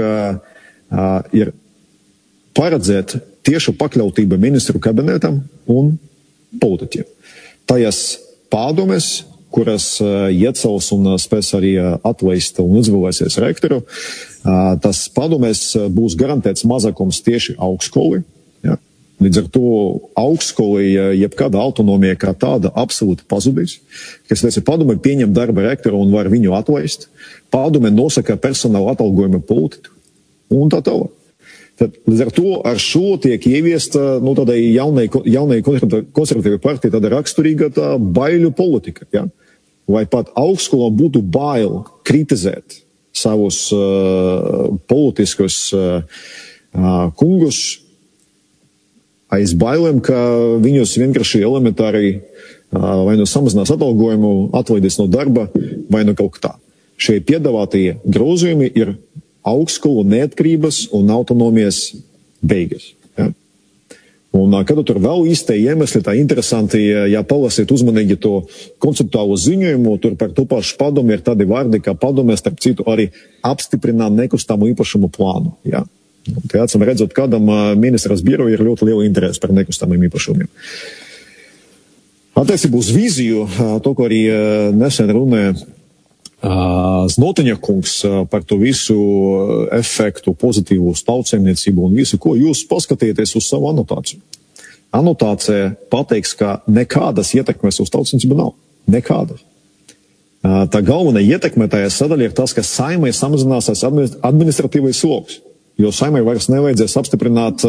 ir paredzēt tieša pakļautība ministru kabinetam un politiķiem. Tajās pārdomes, kuras iecels un spēs arī atlaist un izvēlēsies rektoru, tas pārdomēs būs garantēts mazākums tieši augstskoli. Ja? Līdz ar to augstskolai jebkāda autonomija kā tāda absolūti pazudīs, kas liec padome pieņem darba rektoru un var viņu atlaist, padome nosaka personāla atalgojuma politiku un tā tālāk. Tad, līdz ar to ar šo tiek ieviesta tādai jaunai konservatīvai partijai tāda raksturīga tā baiļu politika. Ja? Vai pat augstskolā būtu bail kritizēt savus politiskus kungus, aiz bailēm, ka viņus vienkārši elementāri vai samazinās atalgojumu, atlaidīs no darba, vai kaut kā tā. Šie piedāvātie grozījumi ir augstskolu neatkarības un autonomijas beigas. Ja? Un kad tur vēl īstie iemesli, tā interesanti, ja palasīt uzmanīgi to konceptuālo ziņojumu, tur par to pašu padomu ir tādi vārdi, kā padomē, starp citu, arī apstiprināt nekustamo īpašumu plānu. Ja? Te acīm redzot, kādam ministras biroja ir ļoti liela interese par nekustamiem īpašumiem. Attiecībā uz vīziju, to, ko arī nesen runāja Znotiņa kungs par to visu efektu, pozitīvu uz tautsēmniecību un visu, ko jūs paskatieties uz savu anotāciju. Anotācija pateiks, ka nekādas ietekmes uz tautsēmniecību nav. Nekādas. Tā galvenā ietekmētāja sadaļa ir tas, ka Saeimai samazināsies administratīvais sloks. Jo Saeimai vairs nevajadzēs apstiprināt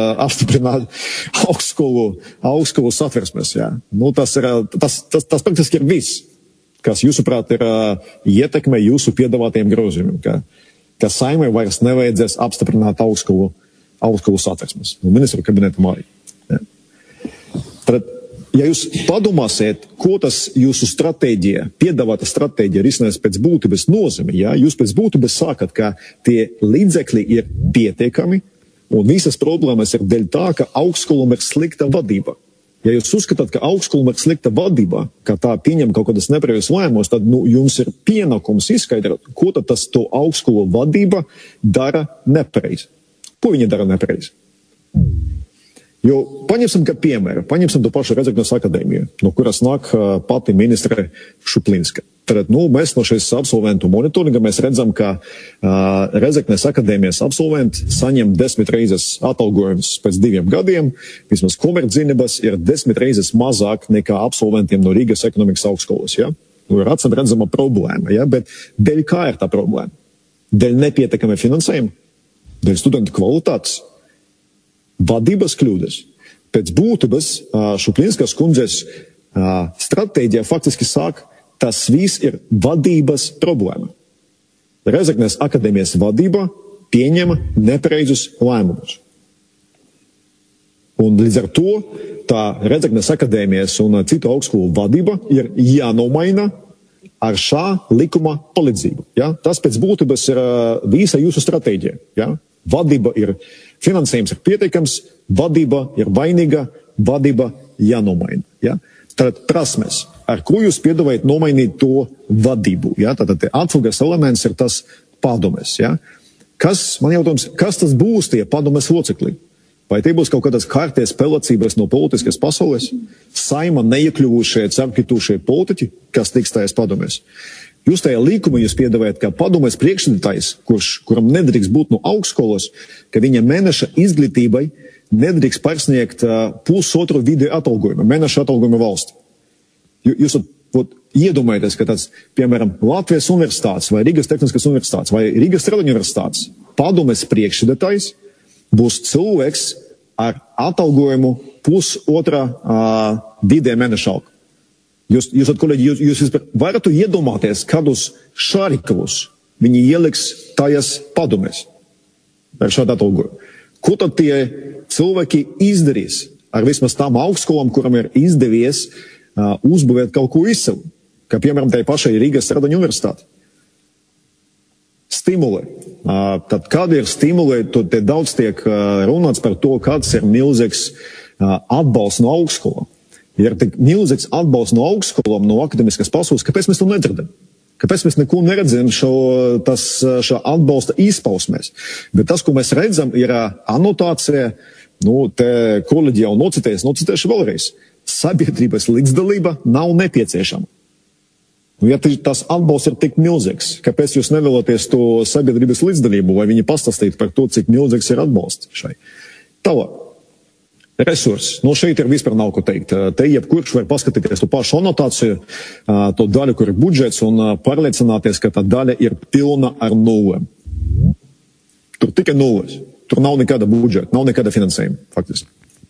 augstskolu satversmes. Ja. Tas praktiski ir viss, kas jūsuprāt ir ietekme jūsu piedāvātiem grozījumiem. Ka Saeimai vairs nevajadzēs apstiprināt augstskolu satversmes. Ministru kabinetam arī. Ja. Tad, ja jūs padomāsiet, ko tas jūsu stratēģija, piedāvāta stratēģija risinās pēc būtības nozīme, ja? Jūs pēc būtības sākat, ka tie līdzekļi ir pietiekami un visas problēmas ir dēļ tā, ka augstskolam ir slikta vadība. Ja jūs uzskatāt, ka augstskolam ir slikta vadība, ka tā pieņem kaut kādas nepareizas lēmumus, tad jums ir pienākums izskaidrot, ko tad tas to augstskolu vadība dara nepareizi. Ko viņa dara nepareizi? Jo paņemsim kā piemēru, paņemsim to pašu Rēzeknes akadēmiju, no kuras nāk pati ministre Šuplinska. Tad mēs no šīs absolventu monitoringa mēs redzam, ka Rēzeknes akadēmijas absolventi saņem 10 reizes atalgojums pēc 2 gadiem, vismaz komerczinības ir 10 reizes mazāk nekā absolventiem no Rīgas ekonomikas augstskolas. Ja? Ir acīm redzama problēma, ja? Bet dēļ kā ir tā problēma? Dēļ nepietiekama finansējuma? Dēļ studentu kvalitātes? Vadības kļūdas. Pēc būtības Šuplinskas kundzes stratēģija faktiski sāk, tas viss ir vadības problēma. Rēzeknes akadēmijas vadība pieņema nepareizus lēmumus. Un līdz ar to tā Rēzeknes akadēmijas un citu augstskolu vadība ir jānomaina ar šā likuma palīdzību. Ja? Tas pēc būtības ir visa jūsu stratēģija. Ja? Vadība ir, finansējums ir pietiekams, vadība ir vainīga, vadība jānomaina. Ja? Tātad prasmes, ar ko jūs piedāvājat nomainīt to vadību. Ja? Tātad atslēgas elements ir tas padomes. Ja? Man jautājums, kas tas būs tie padomes locekļi? Vai tie būs kaut kādas kārties pelacības no politiskas pasaules? Saima neiekļuvušie, apkritušie politiķi, kas tiks tajās padomēs? Jūs tajā līkumā jūs piedāvājat, ka padomēs priekšsēdētājs, kuram nedrīkst būt no augstskolas, ka viņa mēneša izglītībai nedrīkst pārsniegt pusotru video atalgojumu, mēneša atalgojumu valsti. Jūs iedomājaties, ka tāds, piemēram, Latvijas universitātes vai Rīgas tehniskas universitātes vai Rīgas Strēļu universitātes padomēs priekšsēdētājs būs cilvēks ar atalgojumu pusotra vidē mēneša alga. Jūs kolēģi, jūs varat iedomāties, kādus šārikavus viņi ieliks tajās padomēs ar šādu atalgojumu. Ko tad tie cilvēki izdarīs ar vismaz tām augstskolām, kuram ir izdevies uzbūvēt kaut ko izcilu, kā piemēram tai pašai Rīgas Radaņu universitāti? Stimuli. Tad kādi ir stimuli, tad te daudz tiek runāts par to, kāds ir milzīgs atbalsts no augstskolām. Ja ir tik milzīgs atbalsts no augstskolām, no akademiskas pasaules, kāpēc mēs to nedzirdam? Kāpēc mēs neko neredzam šo atbalsta izpausmēs? Bet tas, ko mēs redzam, ir anotācija, te kolēģi jau nocitēšu vēlreiz. Sabiedrības līdzdalība nav nepieciešama. Ja tas atbalsts ir tik milzīgs, kāpēc jūs nevēlaties to sabiedrības līdzdalību, vai viņi pastāstīt par to, cik milzīgs ir atbalsts šai? Tālāk. Resursi. Šeit ir vispār nav ko teikt. Te jebkurš var paskatīties to pašu anotāciju, to daļu, kur ir budžets, un pārliecināties, ka tā daļa ir pilna ar nulēm. Tur tikai nulles. Tur nav nekāda budžeta, nav nekāda finansējuma, faktiski.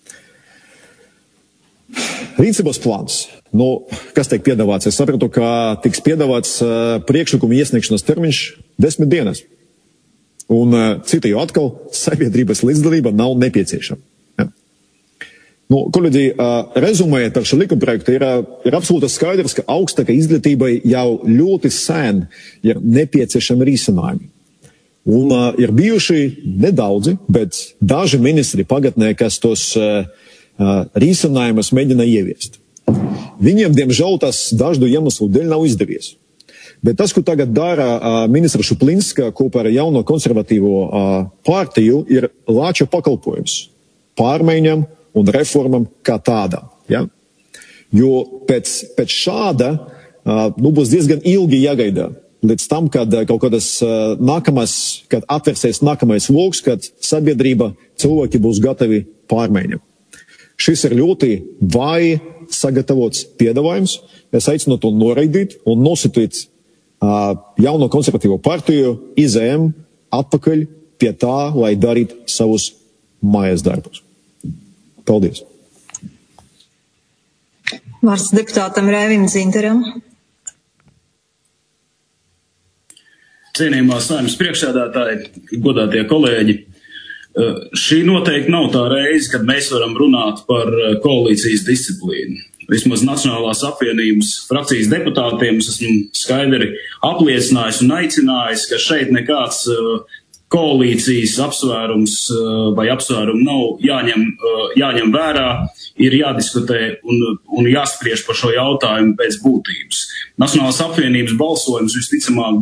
Rīcības plāns. Kas tiek piedāvāts? Es sapratu, ka tiks piedāvāts priekšlikuma iesniegšanas termiņš 10 dienas. Un cita jau atkal sabiedrības līdzdalība nav nepieciešama. Kolēģi, rezumējot par šo likumprojektu, ir absolūti skaidrs, ka augstākai izglītībai jau ļoti sen ir nepieciešami risinājumi. Un ir bijuši nedaudzi, bet daži ministri pagatnē, kas tos risinājumus mēģina ieviest. Viņiem, diemžēl, tas dažu iemeslu dēļ nav izdevies. Bet tas, ko tagad dara ministra Šuplinska kopā ar jauno konservatīvo partiju, ir lāča pakalpojums pārmaiņam un reformam kā tādām. Ja? Jo pēc šāda būs diezgan ilgi jāgaida līdz tam, kad kaut kādas kad atversies nākamais loks, kad sabiedrība cilvēki būs gatavi pārmaiņam. Šis ir ļoti vāji sagatavots piedāvājums. Es aicinu to noraidīt un nositīt jauno konservatīvo partiju izējam atpakaļ pie tā, lai darītu savus mājas darbus. Paldies. Vārds deputātam Rēvim Zinteram. Cienījumā Saeimas priekšsēdētāji, godātie kolēģi, šī noteikti nav tā reize, kad mēs varam runāt par koalīcijas disciplīnu. Vismaz Nacionālās apvienības frakcijas deputātiem es esmu skaidri apliecinājis un aicinājis, ka šeit nekāds koalīcijas apsvērums vai apsvērumu nav jāņem vērā, ir jādiskutē un jāspriež par šo jautājumu pēc būtības. Nacionālās apvienības balsojums visticamāk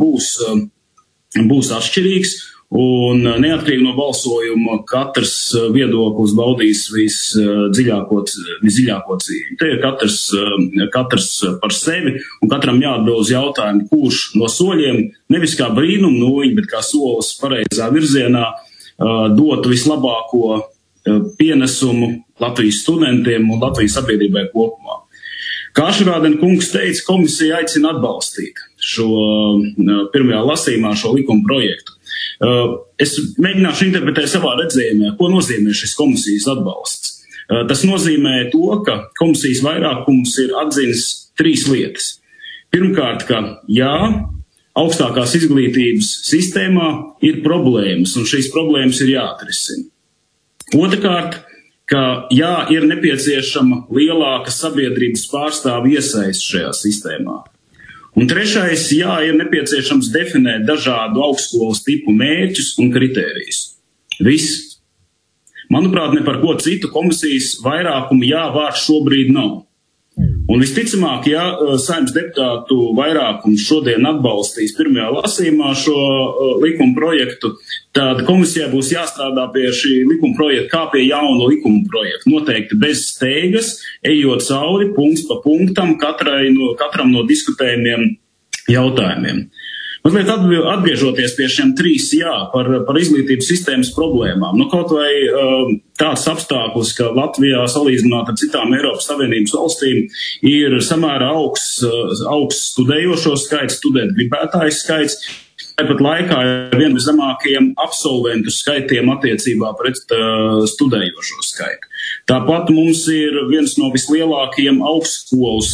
būs atšķirīgs, un neatkarīgi no balsojuma katrs viedoklis baudīs visdziļāko cīņu. Te ir katrs par sevi, un katram jāatbild uz jautājumu, kurš no soļiem, nevis kā brīnum nūjiņa, bet kā solis pareizā virzienā, dot vislabāko pienesumu Latvijas studentiem un Latvijas sabiedrībai kopumā. Kā Ašerādena kungs teica, komisija aicina atbalstīt šo pirmajā lasījumā šo likuma projektu. Es mēģināšu interpretēt savā redzējumā, ko nozīmē šis komisijas atbalsts. Tas nozīmē to, ka komisijas vairākums ir atzinis 3 lietas. Pirmkārt, ka jā, augstākās izglītības sistēmā ir problēmas, un šīs problēmas ir jāatrisina. Otrkārt, ka jā, ir nepieciešama lielāka sabiedrības pārstāvu iesaist šajā sistēmā. Un trešais, jā, ir nepieciešams definēt dažādu augstskolas tipu mērķus un kritērijus. Viss. Manuprāt, ne par ko citu komisijas vairākumu jāvārds šobrīd nav. Un visticamāk, ja Saeimas deputātu vairākums šodien atbalstīs pirmajā lasījumā šo likuma projektu, tad komisijai būs jāstrādā pie šī likuma projekta kā pie jauna likuma projekta. Noteikti bez steigas, ejot cauri punkts pa punktam katram no diskutējumiem jautājumiem. Mazliet atgriežoties pie šiem 3 jā par izglītības sistēmas problēmām. Kaut vai tāds apstākļus, ka Latvijā salīdzinot ar citām Eiropas Savienības valstīm ir samērā augsts studējošo skaits, studentu gribētāju skaits. Tāpat laikā ir viena no zemākajiem absolventu skaitiem attiecībā pret studējošo skaitu. Tāpat mums ir viens no vislielākajiem augstskolu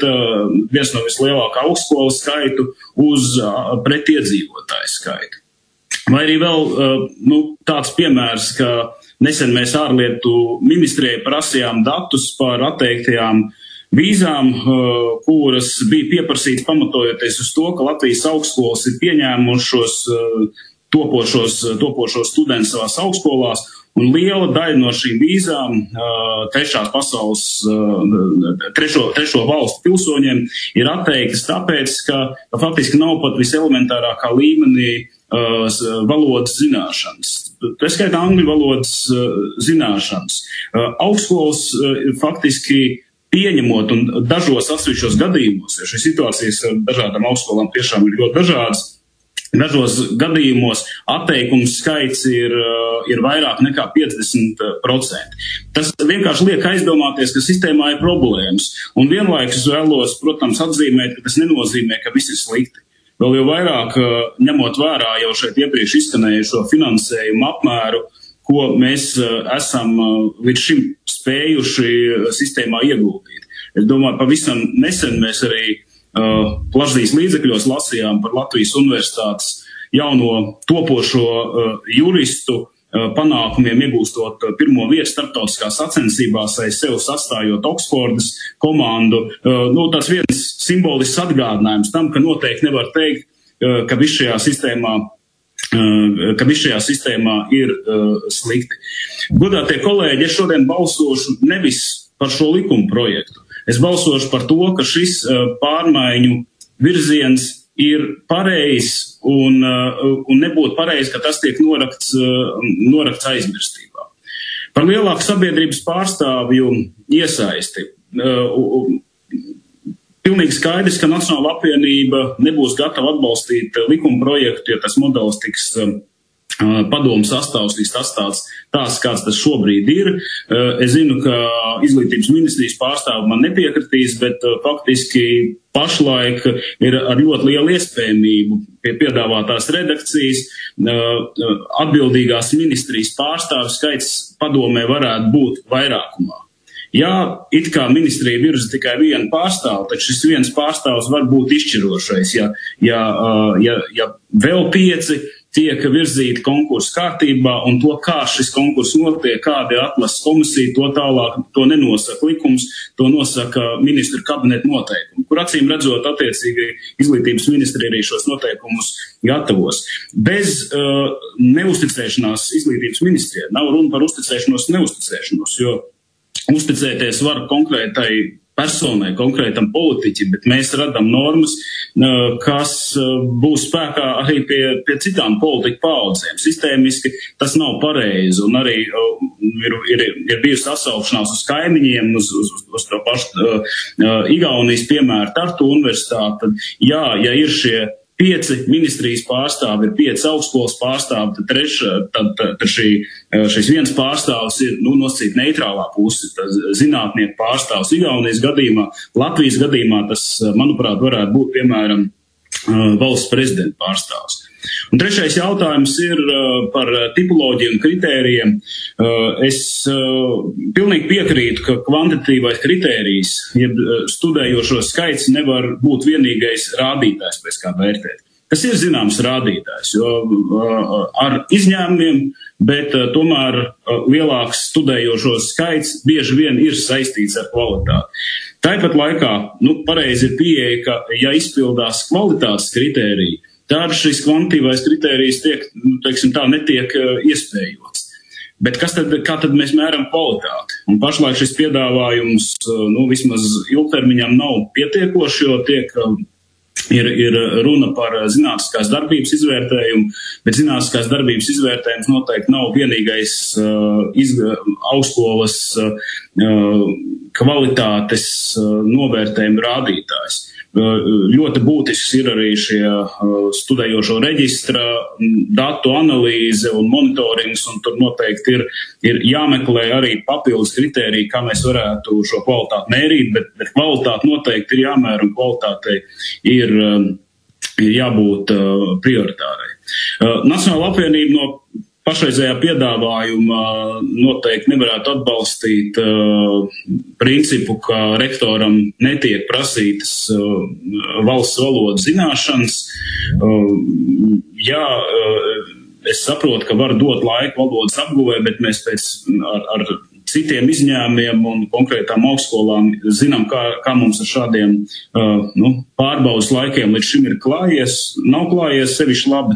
skaitu uz pret iedzīvotāju skaitu. Vai arī vēl tāds piemērs, ka nesen mēs ārlietu ministrijai prasījām datus par atteiktajām vīzām, kuras bija pieprasīts pamatojoties uz to, ka Latvijas augstskolas ir pieņēmušos topošos studentus savās augstskolās, un liela daļa no šīm vīzām trešo valstu pilsoņiem ir atteiktas tāpēc, ka faktiski nav pat viselementārākā līmenī valodas zināšanas. Tā skaitā angļu valodas zināšanas. Augstskolas faktiski pieņemot un dažos atsevišķos gadījumos, ja šīs situācijas ar dažādām augstskolām tiešām ir ļoti dažādas, dažos gadījumos atteikums skaits ir vairāk nekā 50%. Tas vienkārši liek aizdomāties, ka sistēmā ir problēmas. Un vienlaikus vēlos, protams, atzīmēt, ka tas nenozīmē, ka viss ir slikti. Vēl jau vairāk ņemot vērā jau šeit iepriekš izskanējušo finansējumu apmēru, ko mēs esam līdz šim spējuši sistēmā ieguldīt. Es domāju, pavisam nesen mēs arī plašsaziņas līdzekļos lasījām par Latvijas Universitātes jauno topošo juristu panākumiem iegūstot pirmo vietu starptautiskās sacensībās, aiz sev sastājot Oksfordas komandu. Tas viens simbolisks atgādinājums tam, ka noteikti nevar teikt, ka viss šajā sistēmā ir slikti. Godātie kolēģi, es šodien balsošu nevis par šo likuma projektu. Es balsošu par to, ka šis pārmaiņu virziens ir pareizs un nebūtu pareizi, ka tas tiek norakts aizmirstībā. Par lielāku sabiedrības pārstāvju iesaisti. Pilnīgi skaidrs, ka Nacionāla apvienība nebūs gatava atbalstīt likuma projektu, ja tas modelis tiks padomu sastāvs tiks atstāts tās, kāds tas šobrīd ir. Es zinu, ka izglītības ministrijas pārstāvi man nepiekritīs, bet faktiski pašlaik ir ar ļoti lielu iespējamību pie piedāvātās redakcijas atbildīgās ministrijas pārstāvi skaits padomē varētu būt vairākumā. Jā, it kā ministrija virza tikai vienu pārstāvu, taču šis viens pārstāvs var būt izšķirošais, ja vēl 5 tiek virzīti konkursu kārtībā, un to, kā šis konkurss notiek, kāda ir atlases komisija, to tālāk, to nenosaka likums, to nosaka ministru kabineta noteikumi, kur acīm redzot attiecīgi izglītības ministrija arī šos noteikumus gatavos. Bez neusticēšanās izglītības ministrijai nav runa par uzticēšanos, neusticēšanos, jo uzticēties var konkrētai personai, konkrētam politiķim, bet mēs radam normas, kas būs spēkā arī pie citām politiku paaudzēm. Sistēmiski tas nav pareizi, un arī ir bijusi sasaukšanās uz kaimiņiem, uz to pašu Igaunijas piemēru Tartu universitāti. Tad, jā, ja ir šie 5 ministrijas pārstāvi, ir 5 augstskolas pārstāvi, tad šis viens pārstāvs ir, nosacīt neitrālā puse, zinātnieku pārstāvs Igaunijas gadījumā, Latvijas gadījumā tas, manuprāt, varētu būt, piemēram, valsts prezidenta pārstāvs. Un trešais jautājums ir par tipoloģiju un kritērijiem. Es pilnīgi piekrītu, ka kvantitatīvais kritērijs, jeb studējošo skaits nevar būt vienīgais rādītājs, pēc kā vērtēt. Tas ir zināms rādītājs, jo ar izņēmumiem, bet tomēr lielāks studējošo skaits bieži vien ir saistīts ar kvalitāti. Tāpat laikā, pareizi ir pieeja, ka ja izpildās kvalitātes kritēriji, tad šis kvantitīvais kritērijs netiek iespējots. Bet kā tad mēs mēram kvalitāti? Un pašlaik šis piedāvājums, vismaz ilgtermiņam nav pietiekoši, jo ir runa par zinātniskās darbības izvērtējumu, bet zinātniskās darbības izvērtējums noteikti nav vienīgais augstskolas kvalitātes novērtējuma rādītājs. Ļoti būtisks ir arī šie studējošo reģistra datu analīze un monitorings, un tur noteikti ir jāmeklē arī papildus kritēriji, kā mēs varētu šo kvalitāti mērīt, bet kvalitāti noteikti ir jāmēra, un kvalitātei ir jābūt prioritārai. Nacionāla apvienība no pašreizējā piedāvājuma noteikti nevarētu atbalstīt principu, ka rektoram netiek prasītas valsts valodas zināšanas. Jā, es saprotu, ka var dot laiku valodas apguvē, bet mēs ar citiem izņēmumiem un konkrētām augstskolām zinām, kā mums ar šādiem pārbaudas laikiem līdz šim ir klājies. Nav klājies sevišķi labi.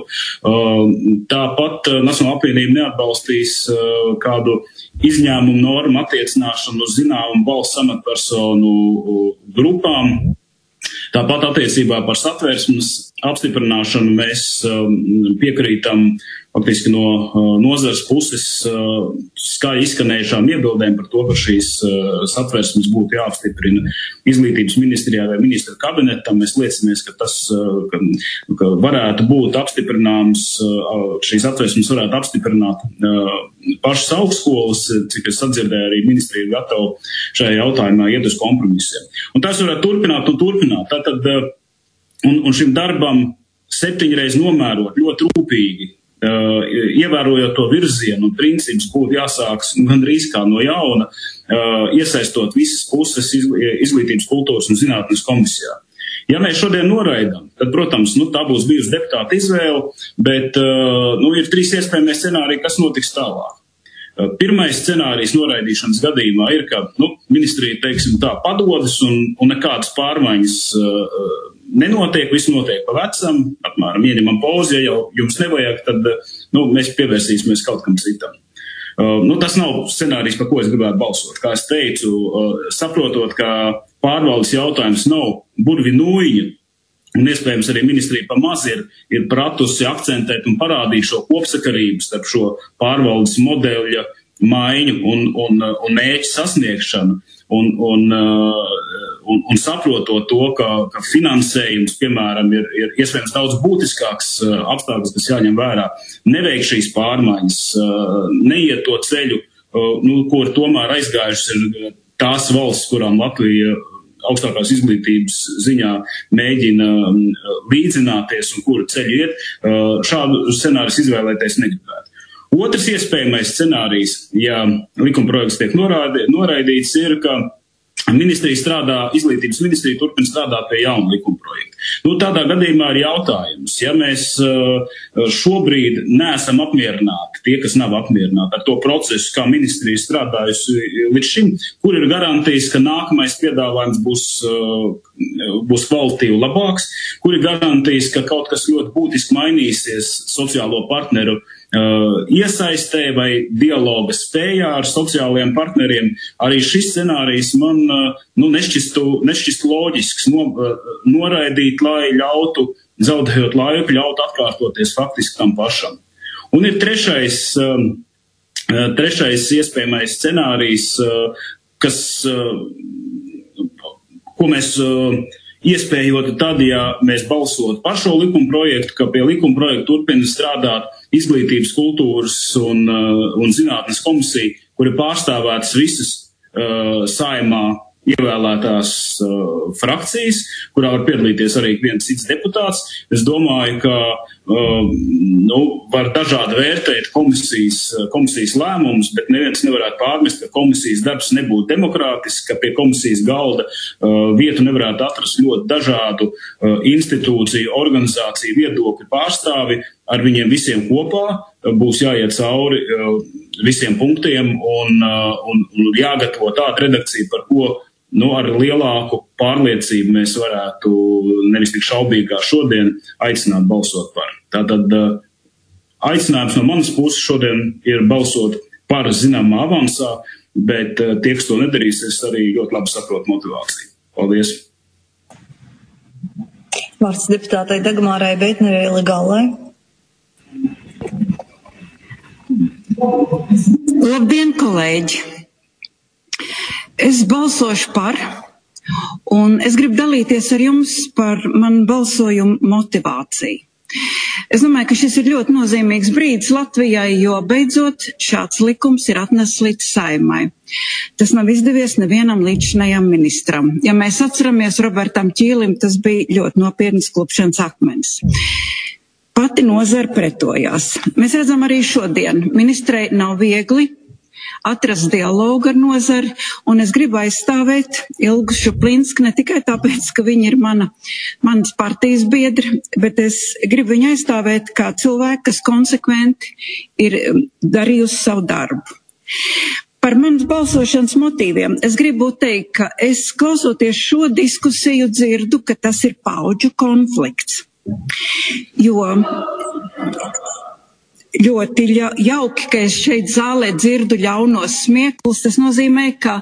Tāpat Nacionāla apvienība neatbalstīs kādu izņēmumu normu attiecināšanu uz zināmu valsts amatpersonu grupām. Tāpat attiecībā par satversmes apstiprināšanu mēs piekrītam faktiski no nozares puses skaļi izskanējušām iebildēm par to, ka šīs satversmes būtu jāapstiprina izglītības ministrijā vai ministra kabinetam. Mēs liecimies, ka tas ka varētu būt apstiprināms, šīs satversmes varētu apstiprināt pašas augstskolas, cik es sadzirdēju, arī ministrija ir gatava šajā jautājumā iet uz kompromisiem. Un tas varētu turpināt. Tātad, un šim darbam 7 reizes nomērot ļoti rūpīgi, ievērojot to virzienu un principus, būtu jāsāks gandrīz kā no jauna, iesaistot visas puses izglītības, kultūras un zinātnes komisijā. Ja mēs šodien noraidām, tad, protams, tā būs bijusi deputāta izvēle, bet ir 3 iespējamie scenāriji, kas notiks tālāk. Pirmais scenārijs noraidīšanas gadījumā ir, ka ministrija, teiksim tā, padodas un nekādas pārmaiņas nenotiek, viss notiek pa vecam, apmēram ieņemam pauzi, ja jau jums nevajag, tad mēs pievērsīsimies kaut kam citam. Tas nav scenārijs, par ko es gribētu balsot. Kā es teicu, saprotot, ka pārvaldes jautājums nav burvi nūjiņa, un iespējams arī ministrija pamaz ir pratusi akcentēt un parādīt šo kopsakarību starp šo pārvaldes modeļa maiņu un mērķu sasniegšanu. Un saprotot to, ka finansējums, piemēram, ir iespējams daudz būtiskāks apstākļus, kas jāņem vērā, neveikt šīs pārmaiņas, neiet to ceļu, kur tomēr aizgājušas ir tās valsts, kurām Latvija augstākās izglītības ziņā mēģina līdzināties un kuru ceļu iet, šādu scenāriju izvēlēties negribētu. Otrs iespējamais scenārijs, ja likumprojekts tiek noraidīts, ir, ka izglītības ministrija turpina strādāt pie jauna likumprojekta. Tādā gadījumā ir jautājums, ja mēs šobrīd neesam apmierināti, tie, kas nav apmierināti ar to procesu, kā ministrija strādājusi līdz šim, kur ir garantijas, ka nākamais piedāvājums būs kvalitīvi labāks, kur ir garantijas, ka kaut kas ļoti būtiski mainīsies sociālo partneru iesaistē vai dialoga spējā ar sociālajiem partneriem. Arī šis scenārijs man nešķist loģisks noraidīt, lai ļautu, zaudējot laiku, ļautu atkārtoties faktiski tam pašam. Un ir trešais iespējamais scenārijs, ko mēs iespējot tad, ja mēs balsot par šo likumprojektu, ka pie likumprojekta turpina strādāt izglītības, kultūras un zinātnes komisija, kur ir pārstāvētas visas Saeimā ievēlētās frakcijas, kurā var piedalīties arī viens cits deputāts. Es domāju, ka var dažādi vērtēt komisijas lēmumus, bet neviens nevarētu pārmest, ka komisijas darbs nebūtu demokrātisks, ka pie komisijas galda vietu nevarētu atrast ļoti dažādu institūciju, organizāciju, viedokļu pārstāvi. Ar viņiem visiem kopā būs jāiet cauri visiem punktiem un jāgatavo tāda redakcija, par ko ar lielāku pārliecību mēs varētu, nevis tik šaubīgi kā šodien, aicināt balsot par. Tātad aicinājums no manas puses šodien ir balsot par zināmā avansā, bet tie, kas to nedarīs, es arī ļoti labi saprotu motivāciju. Paldies! Vārds deputātai Dagmārai Beitnerei Gallai. Labdien, kolēģi! Es balsošu par, un es gribu dalīties ar jums par manu balsojumu motivāciju. Es domāju, ka šis ir ļoti nozīmīgs brīdis Latvijai, jo beidzot šāds likums ir atnesis līdz Saeimai. Tas nav izdevies nevienam līdzinājam ministram. Ja mēs atceramies Robertam Ķīlim, tas bija ļoti nopietnas klupšanas akmens. Pati nozara pretojās. Mēs redzam arī šodien. Ministrei nav viegli atrast dialogu ar nozari, un es gribu aizstāvēt Ilgu Šuplinsku ne tikai tāpēc, ka viņa ir manas partijas biedri, bet es gribu viņu aizstāvēt kā cilvēku, kas konsekventi ir darījusi savu darbu. Par manas balsošanas motīviem es gribu teikt, ka es klausoties šo diskusiju dzirdu, ka tas ir paudžu konflikts. Jo ļoti jauki, ka es šeit zālē dzirdu ļaunos smieklus. Tas nozīmē, ka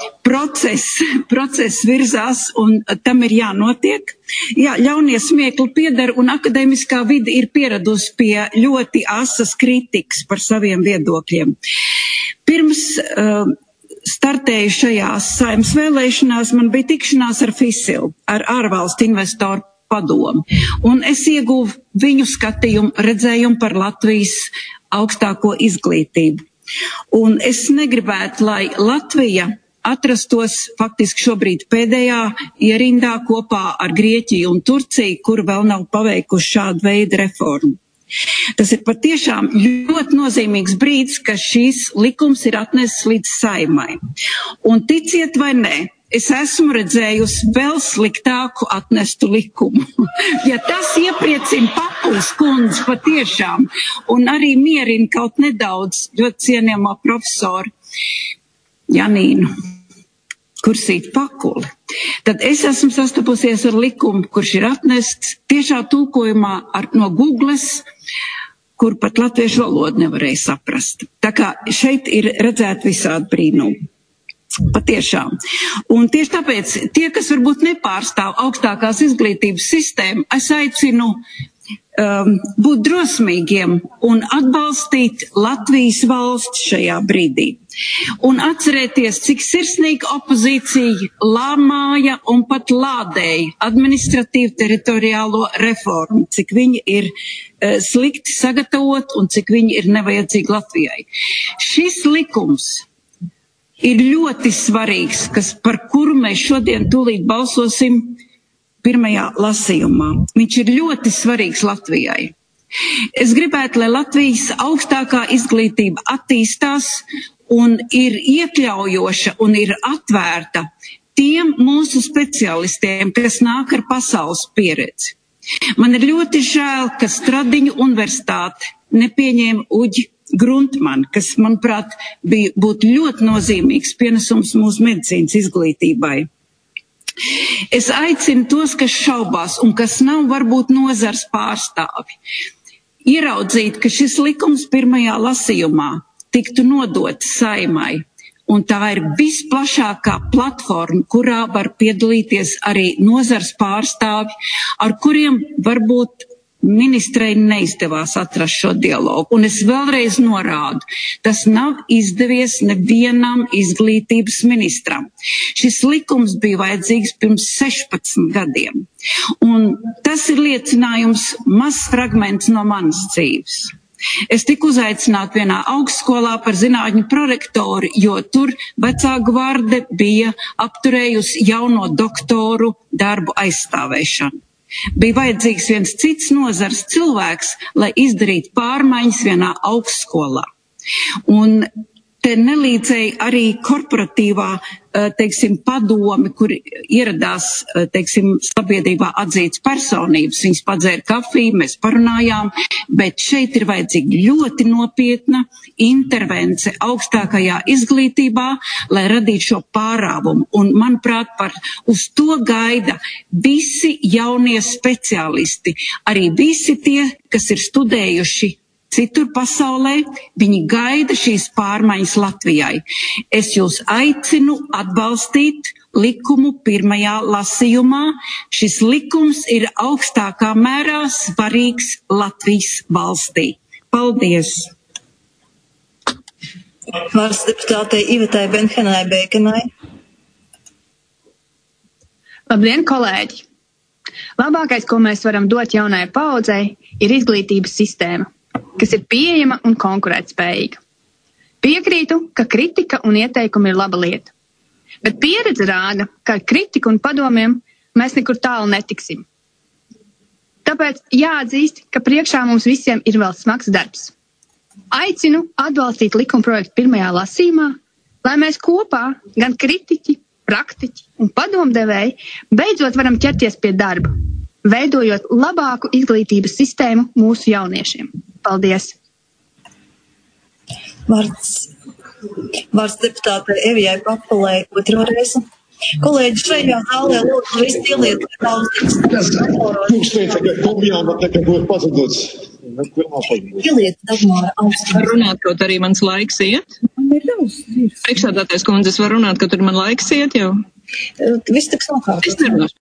process virzās un tam ir jānotiek. Jā, ļaunie smiekli pieder un akadēmiskā vide ir pieradusi pie ļoti asas kritikas par saviem viedokļiem. Pirms startēju šajās Saeimas vēlēšanās, man bija tikšanās ar FISIL, ar ārvalstu investoru padomu, un es ieguvu viņu skatījumu, redzējumu par Latvijas augstāko izglītību. Un es negribētu, lai Latvija atrastos faktiski šobrīd pēdējā ierindā kopā ar Grieķiju un Turciju, kur vēl nav paveikuši šādu veidu reformu. Tas ir patiešām ļoti nozīmīgs brīdis, ka šīs likums ir atnesis līdz Saeimai. Un ticiet vai nē, es esmu redzējusi vēl sliktāku atnestu likumu. Ja tas iepriecina Papuls kundzi patiešām un arī mierina kaut nedaudz ļoti cienījamā profesoru Janīnu Kursīt Pakuli, tad es esmu sastapusies ar likumu, kurš ir atnests tiešā tulkojumā no Googles, kur pat latviešu valodu nevarēja saprast. Tā kā šeit ir redzēt visādi brīnumi. Patiešām. Un tieši tāpēc tie, kas varbūt nepārstāv augstākās izglītības sistēmu, es aicinu būt drosmīgiem un atbalstīt Latvijas valsts šajā brīdī. Un atcerēties, cik sirsnīgi opozīcija lāmāja un pat lādēja administratīvu teritoriālo reformu, cik viņi ir slikti sagatavot un cik viņi ir nevajadzīgi Latvijai. Šis likums ir ļoti svarīgs, par kuru mēs šodien tūlīt balsosim pirmajā lasījumā. Viņš ir ļoti svarīgs Latvijai. Es gribētu, lai Latvijas augstākā izglītība attīstās un ir iekļaujoša un ir atvērta tiem mūsu specialistiem, kas nāk ar pasaules pieredzi. Man ir ļoti žēl, ka Stradiņu universitāte nepieņēma Uģi Gruntmanu, kas, manuprāt, būtu ļoti nozīmīgs pienesums mūsu medicīnas izglītībai. Es aicinu tos, kas šaubās un kas nav varbūt nozars pārstāvi, ieraudzīt, ka šis likums pirmajā lasījumā tiktu nodots Saeimai, un tā ir visplašākā platforma, kurā var piedalīties arī nozars pārstāvi, ar kuriem varbūt ministrei neizdevās atrast šo dialogu. Un es vēlreiz norādu, tas nav izdevies nevienam izglītības ministram. Šis likums bija vajadzīgs pirms 16 gadiem. Un tas ir liecinājums mazs fragments no manas dzīves. Es tiku uzaicināta vienā augstskolā par zinātņu prorektoru, jo tur vecā gvarde bija apturējusi jauno doktoru darbu aizstāvēšanu. Bija vajadzīgs viens cits nozars cilvēks, lai izdarītu pārmaiņas vienā augstskolā. Un te nelīdzēja arī korporatīvā, padomi, kur ieradās, sabiedrībā atzītas personības. Viņas padzēra kafiju, mēs parunājām, bet šeit ir vajadzīga ļoti nopietna intervence augstākajā izglītībā, lai radītu šo pārāvumu. Un, manuprāt, uz to gaida visi jaunie speciālisti, arī visi tie, kas ir studējuši citur pasaulē, viņi gaida šīs pārmaiņas Latvijai. Es jūs aicinu atbalstīt likumu pirmajā lasījumā. Šis likums ir augstākā mērā svarīgs Latvijas valstī. Paldies! Vārds deputātei Ivetai Benhenai Bēkenai. Labdien, kolēģi! Labākais, ko mēs varam dot jaunai paaudzei, ir izglītības sistēma, kas ir pieejama un konkurētspējīga. Piekrītu, ka kritika un ieteikumi ir laba lieta, bet pieredze rāda, ka ar kritiku un padomiem mēs nekur tālu netiksim. Tāpēc jāatzīst, ka priekšā mums visiem ir vēl smags darbs. Aicinu atbalstīt likumprojektu pirmajā lasījumā, lai mēs kopā, gan kritiķi, praktiķi un padomdevēji, beidzot varam ķerties pie darba, veidojot labāku izglītības sistēmu mūsu jauniešiem. Paldies! Vārds deputātei Evijai Papalei otro reizi. Kolēģi šajā zālē lūdzu visi ieliet Kungs teica, ka komjām nekad būs pazuduts. Ieliet Dagmāra augstu. Var runāt, kaut arī mans laiks iet? Priekšsēdētājs kundze, es varu runāt, ka tur man laiks iet jau? Viss tik sakārt. Es nerunāšu.